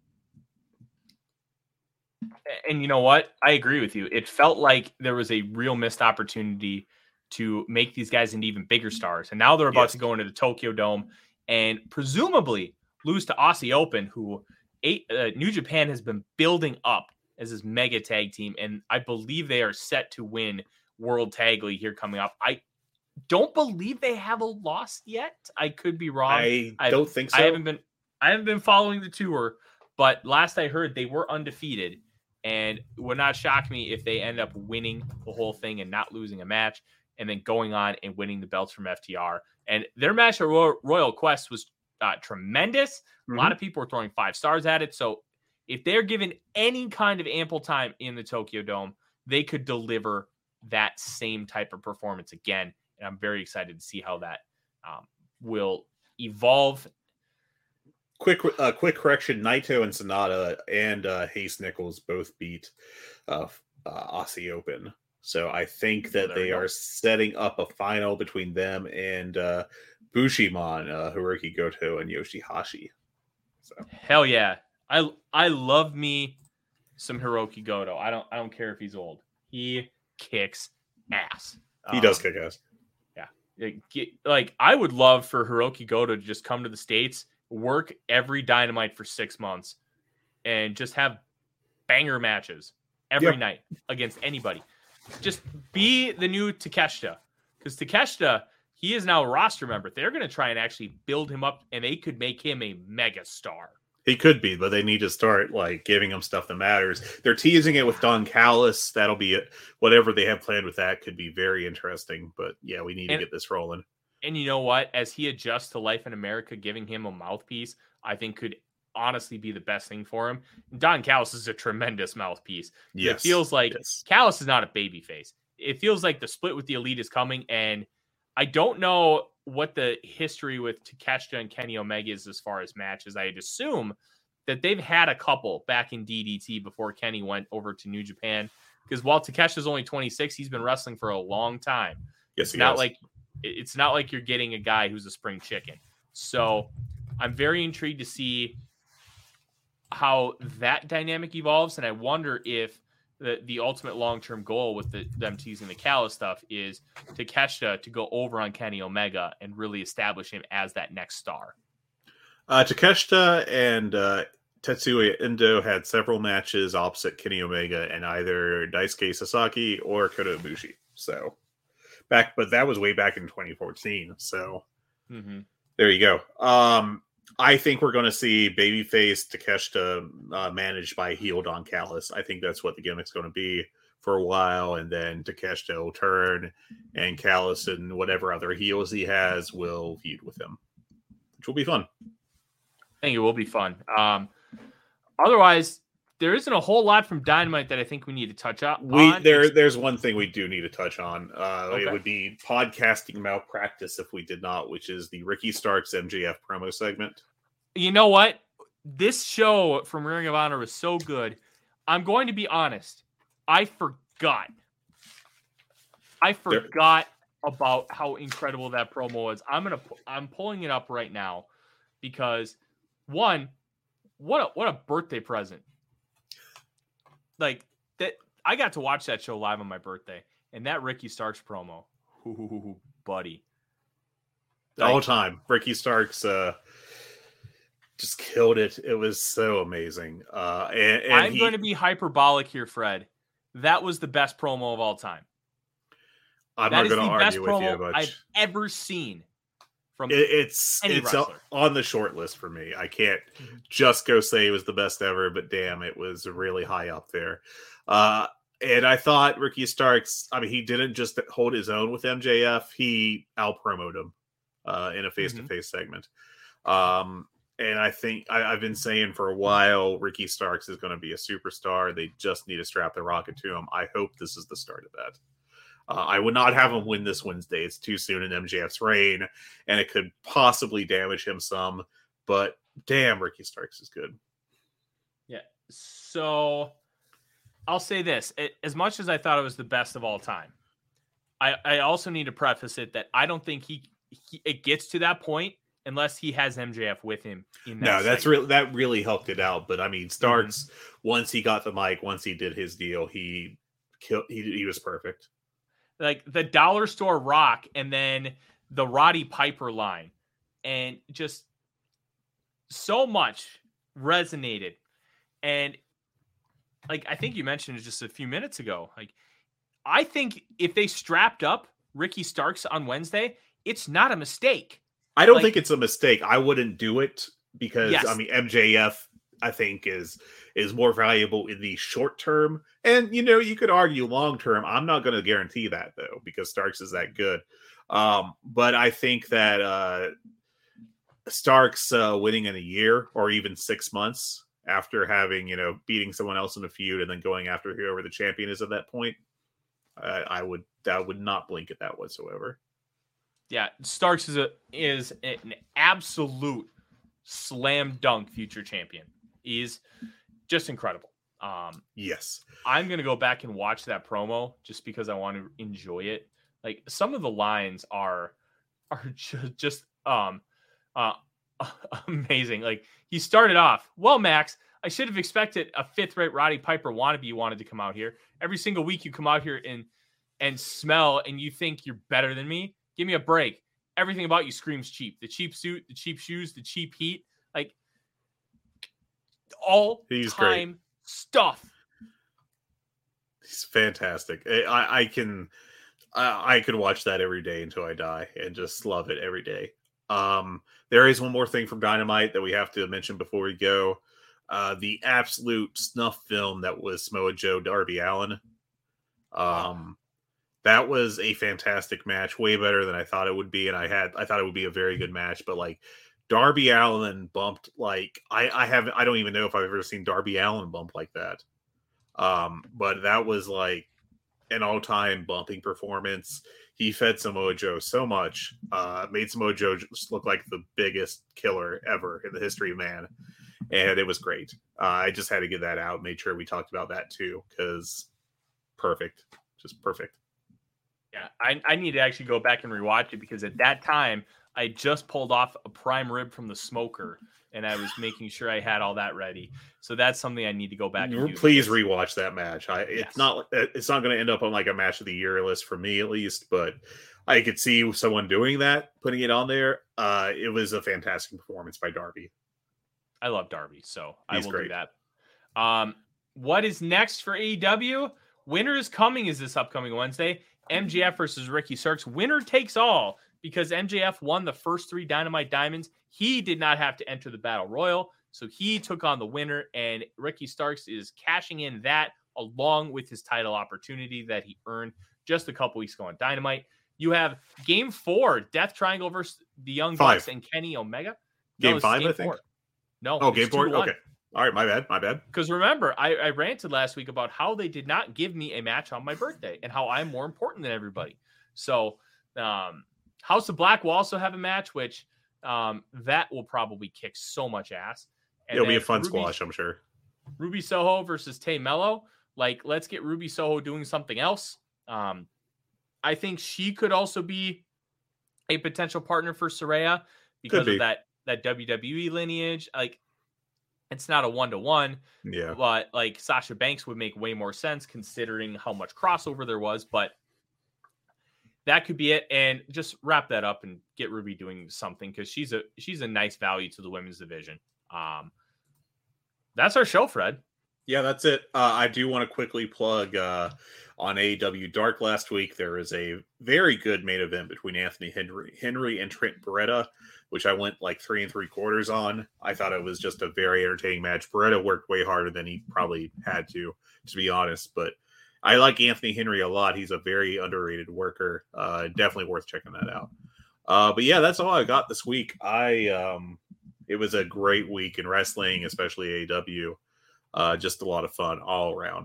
Speaker 3: And you know what? I agree with you. It felt like there was a real missed opportunity to make these guys into even bigger stars. And now they're about to go into the Tokyo Dome and presumably lose to Aussie Open, who New Japan has been building up as this mega tag team. And I believe they are set to win World Tag League here coming up. I don't believe they have a loss yet. I could be wrong.
Speaker 4: I don't think so.
Speaker 3: I haven't been following the tour, but last I heard they were undefeated, and it would not shock me if they end up winning the whole thing and not losing a match, and then going on and winning the belts from FTR. And their match at Royal Quest was tremendous. Mm-hmm. A lot of people were throwing 5 stars at it. So if they're given any kind of ample time in the Tokyo Dome, they could deliver that same type of performance again. And I'm very excited to see how that will evolve.
Speaker 4: Quick correction: Naito and Sonata and Hayes Nichols both beat Aussie Open. So I think that they are setting up a final between them and Bushimon, Hiroki Goto, and Yoshihashi. So
Speaker 3: hell yeah, I love me some Hiroki Goto. I don't care if he's old. He kicks ass.
Speaker 4: He does kick ass.
Speaker 3: Like, I would love for Hiroki Goto to just come to the States, work every Dynamite for 6 months, and just have banger matches every night against anybody. Just be the new Takeshita, because Takeshita, he is now a roster member. They're going to try and actually build him up, and they could make him a mega star.
Speaker 4: He could be, but they need to start giving him stuff that matters. They're teasing it with Don Callis. That'll be it. Whatever they have planned with that could be very interesting. But yeah, we need to get this rolling.
Speaker 3: And you know what? As he adjusts to life in America, giving him a mouthpiece, I think could honestly be the best thing for him. Don Callis is a tremendous mouthpiece. Yes. It feels like Callis is not a babyface. It feels like the split with the Elite is coming, and I don't know what the history with Takeshita and Kenny Omega is as far as matches. I'd assume that they've had a couple back in DDT before Kenny went over to New Japan. Because while Takesha's only 26, he's been wrestling for a long time.
Speaker 4: Yes,
Speaker 3: It's not like you're getting a guy who's a spring chicken. So I'm very intrigued to see how that dynamic evolves. And I wonder if the ultimate long-term goal with them teasing the Callis stuff is Takesha to go over on Kenny Omega and really establish him as that next star.
Speaker 4: Takeshita and Tetsuya Endo had several matches opposite Kenny Omega and either Daisuke Sasaki or Kota Ibushi. So but that was way back in 2014. So there you go. I think we're going to see babyface Takeshita managed by heel Don Callis. I think that's what the gimmick's going to be for a while, and then Takeshita will turn, and Callis and whatever other heels he has will feud with him, which will be fun.
Speaker 3: I think it will be fun. Otherwise, there isn't a whole lot from Dynamite that I think we need to touch on.
Speaker 4: There's one thing we do need to touch on.
Speaker 3: Okay.
Speaker 4: It would be podcasting malpractice if we did not, which is the Ricky Starks MJF promo segment.
Speaker 3: You know what? This show from Ring of Honor was so good. I'm going to be honest. I forgot about how incredible that promo was. I'm pulling it up right now because one, what a birthday present. Like that, I got to watch that show live on my birthday, and that Ricky Starks promo, buddy,
Speaker 4: all time. Ricky Starks just killed it. It was so amazing. And
Speaker 3: I'm going to be hyperbolic here, Fred. That was the best promo of all time.
Speaker 4: I'm not going to argue with you much.
Speaker 3: I've ever seen from
Speaker 4: it's
Speaker 3: wrestler.
Speaker 4: On the short list for me. I can't just go say it was the best ever, but damn, it was really high up there. And I thought Ricky Starks, he didn't just hold his own with MJF. He out-promoted him in a face-to-face segment. And I think I've been saying for a while, Ricky Starks is going to be a superstar. They just need to strap the rocket to him. I hope this is the start of that. I would not have him win this Wednesday. It's too soon in MJF's reign, and it could possibly damage him some. But damn, Ricky Starks is good.
Speaker 3: Yeah. So I'll say this. As much as I thought it was the best of all time, I also need to preface it that I don't think it gets to that point unless he has MJF with him.
Speaker 4: That really helped it out. But Starks, once he got the mic, once he did his deal, he was perfect.
Speaker 3: Like the Dollar Store Rock and then the Roddy Piper line, and just so much resonated. And like, I think you mentioned it just a few minutes ago. Like, I think if they strapped up Ricky Starks on Wednesday, it's not a mistake.
Speaker 4: I don't think it's a mistake. I wouldn't do it because MJF, I think is more valuable in the short term. And, you could argue long term. I'm not going to guarantee that, though, because Starks is that good. But I think that Starks winning in a year or even 6 months after having, beating someone else in a feud and then going after whoever the champion is at that point, I would not blink at that whatsoever.
Speaker 3: Yeah, Starks is an absolute slam dunk future champion. He's just incredible.
Speaker 4: Yes.
Speaker 3: I'm going to go back and watch that promo just because I want to enjoy it. Like, some of the lines are just amazing. Like, he started off, well, Max, I should have expected a fifth-rate Roddy Piper wannabe you wanted to come out here. Every single week you come out here and smell and you think you're better than me. Give me a break. Everything about you screams cheap. The cheap suit, the cheap shoes, the cheap heat. Like, all-time stuff.
Speaker 4: He's fantastic. I could watch that every day until I die and just love it every day. There is one more thing from Dynamite that we have to mention before we go. The absolute snuff film that was Samoa Joe Darby Allin. That was a fantastic match, way better than I thought it would be, and I thought it would be a very good match. But like, Darby Allin bumped like I don't even know if I've ever seen Darby Allin bump like that. But that was like an all-time bumping performance. He fed Samoa Joe so much, made Samoa Joe just look like the biggest killer ever in the history of man. and it was great. I just had to get that out. Made sure we talked about that too, because perfect, just perfect.
Speaker 3: Yeah, I need to actually go back and rewatch it because at that time I just pulled off a prime rib from the smoker and I was making sure I had all that ready. So that's something I need to go back and do.
Speaker 4: Please rewatch that match. It's not going to end up on like a match of the year list for me at least, but I could see someone doing that, putting it on there. It was a fantastic performance by Darby.
Speaker 3: I love Darby, so
Speaker 4: He's
Speaker 3: I will
Speaker 4: great.
Speaker 3: do that. What is next for AEW? Winter is Coming is this upcoming Wednesday. MJF versus Ricky Starks. Winner takes all because MJF won the first 3 Dynamite Diamonds. He did not have to enter the Battle Royal, so he took on the winner, and Ricky Starks is cashing in that along with his title opportunity that he earned just a couple weeks ago on Dynamite. You have Game 4, Death Triangle versus the Young Bucks and Kenny Omega.
Speaker 4: Game 5, I think.
Speaker 3: 4. No.
Speaker 4: Oh, Game 4? Okay. All right, my bad.
Speaker 3: Because remember, I ranted last week about how they did not give me a match on my birthday and how I'm more important than everybody. So House of Black will also have a match, which that will probably kick so much ass. And
Speaker 4: it'll be a fun squash, I'm sure.
Speaker 3: Ruby Soho versus Tay Mello. Like, let's get Ruby Soho doing something else. I think she could also be a potential partner for Saraya because of that WWE lineage. Like, it's not a 1-to-1.
Speaker 4: Yeah.
Speaker 3: But like Sasha Banks would make way more sense considering how much crossover there was. But that could be it. And just wrap that up and get Ruby doing something because she's a nice value to the women's division. That's our show, Fred.
Speaker 4: Yeah, that's it. I do want to quickly plug on AEW Dark last week. There was a very good main event between Anthony Henry and Trent Beretta, which I went like 3 3/4 on. I thought it was just a very entertaining match. Beretta worked way harder than he probably had to be honest. But I like Anthony Henry a lot. He's a very underrated worker. Definitely worth checking that out. But yeah, that's all I got this week. It was a great week in wrestling, especially AEW. Just a lot of fun all around.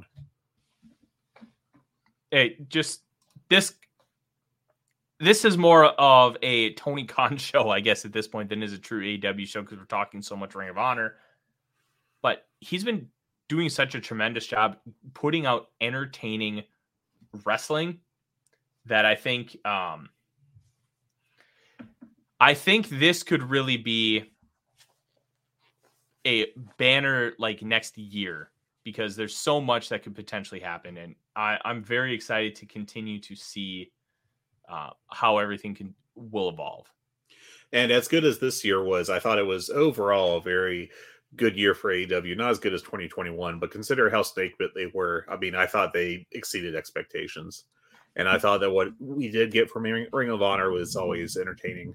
Speaker 3: Hey, just this is more of a Tony Khan show, I guess, at this point than is a true AEW show because we're talking so much Ring of Honor. But he's been doing such a tremendous job putting out entertaining wrestling that I think this could really be a banner like next year because there's so much that could potentially happen. And I'm very excited to continue to see how everything will evolve.
Speaker 4: And as good as this year was, I thought it was overall a very good year for AEW. Not as good as 2021, but consider how snake bit they were. I mean, I thought they exceeded expectations. And I thought that what we did get from Ring of Honor was always entertaining.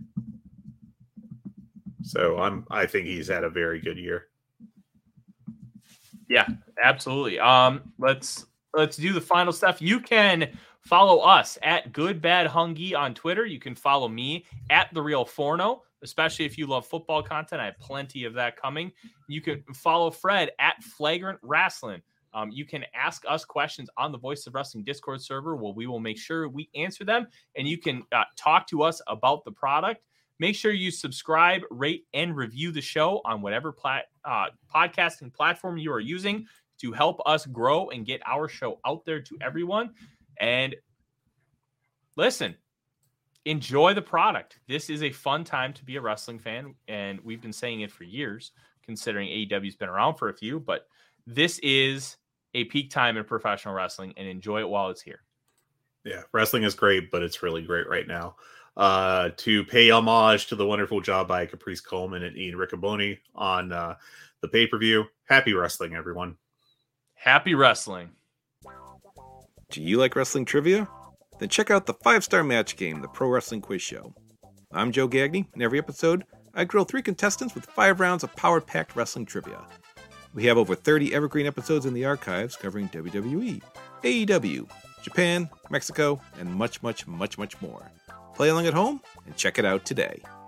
Speaker 4: So I think he's had a very good year.
Speaker 3: Yeah, absolutely. Let's do the final stuff. You can follow us at Good Bad Hungy on Twitter. You can follow me at The Real Forno, especially if you love football content. I have plenty of that coming. You can follow Fred at Flagrant Wrestling. You can ask us questions on the Voice of Wrestling Discord server where we will make sure we answer them, and you can talk to us about the product. Make sure you subscribe, rate, and review the show on whatever podcasting platform you are using to help us grow and get our show out there to everyone. And listen, enjoy the product. This is a fun time to be a wrestling fan, and we've been saying it for years, considering AEW's been around for a few, but this is a peak time in professional wrestling, and enjoy it while it's here.
Speaker 4: Yeah, wrestling is great, but it's really great right now. To pay homage to the wonderful job by Caprice Coleman and Ian Riccoboni on the pay-per-view. Happy wrestling, everyone.
Speaker 3: Happy wrestling.
Speaker 6: Do you like wrestling trivia? Then check out the 5-Star Match Game, the Pro Wrestling Quiz Show. I'm Joe Gagney, and every episode, I grill 3 contestants with 5 rounds of power-packed wrestling trivia. We have over 30 evergreen episodes in the archives covering WWE, AEW, Japan, Mexico, and much, much, much, much more. Play along at home and check it out today.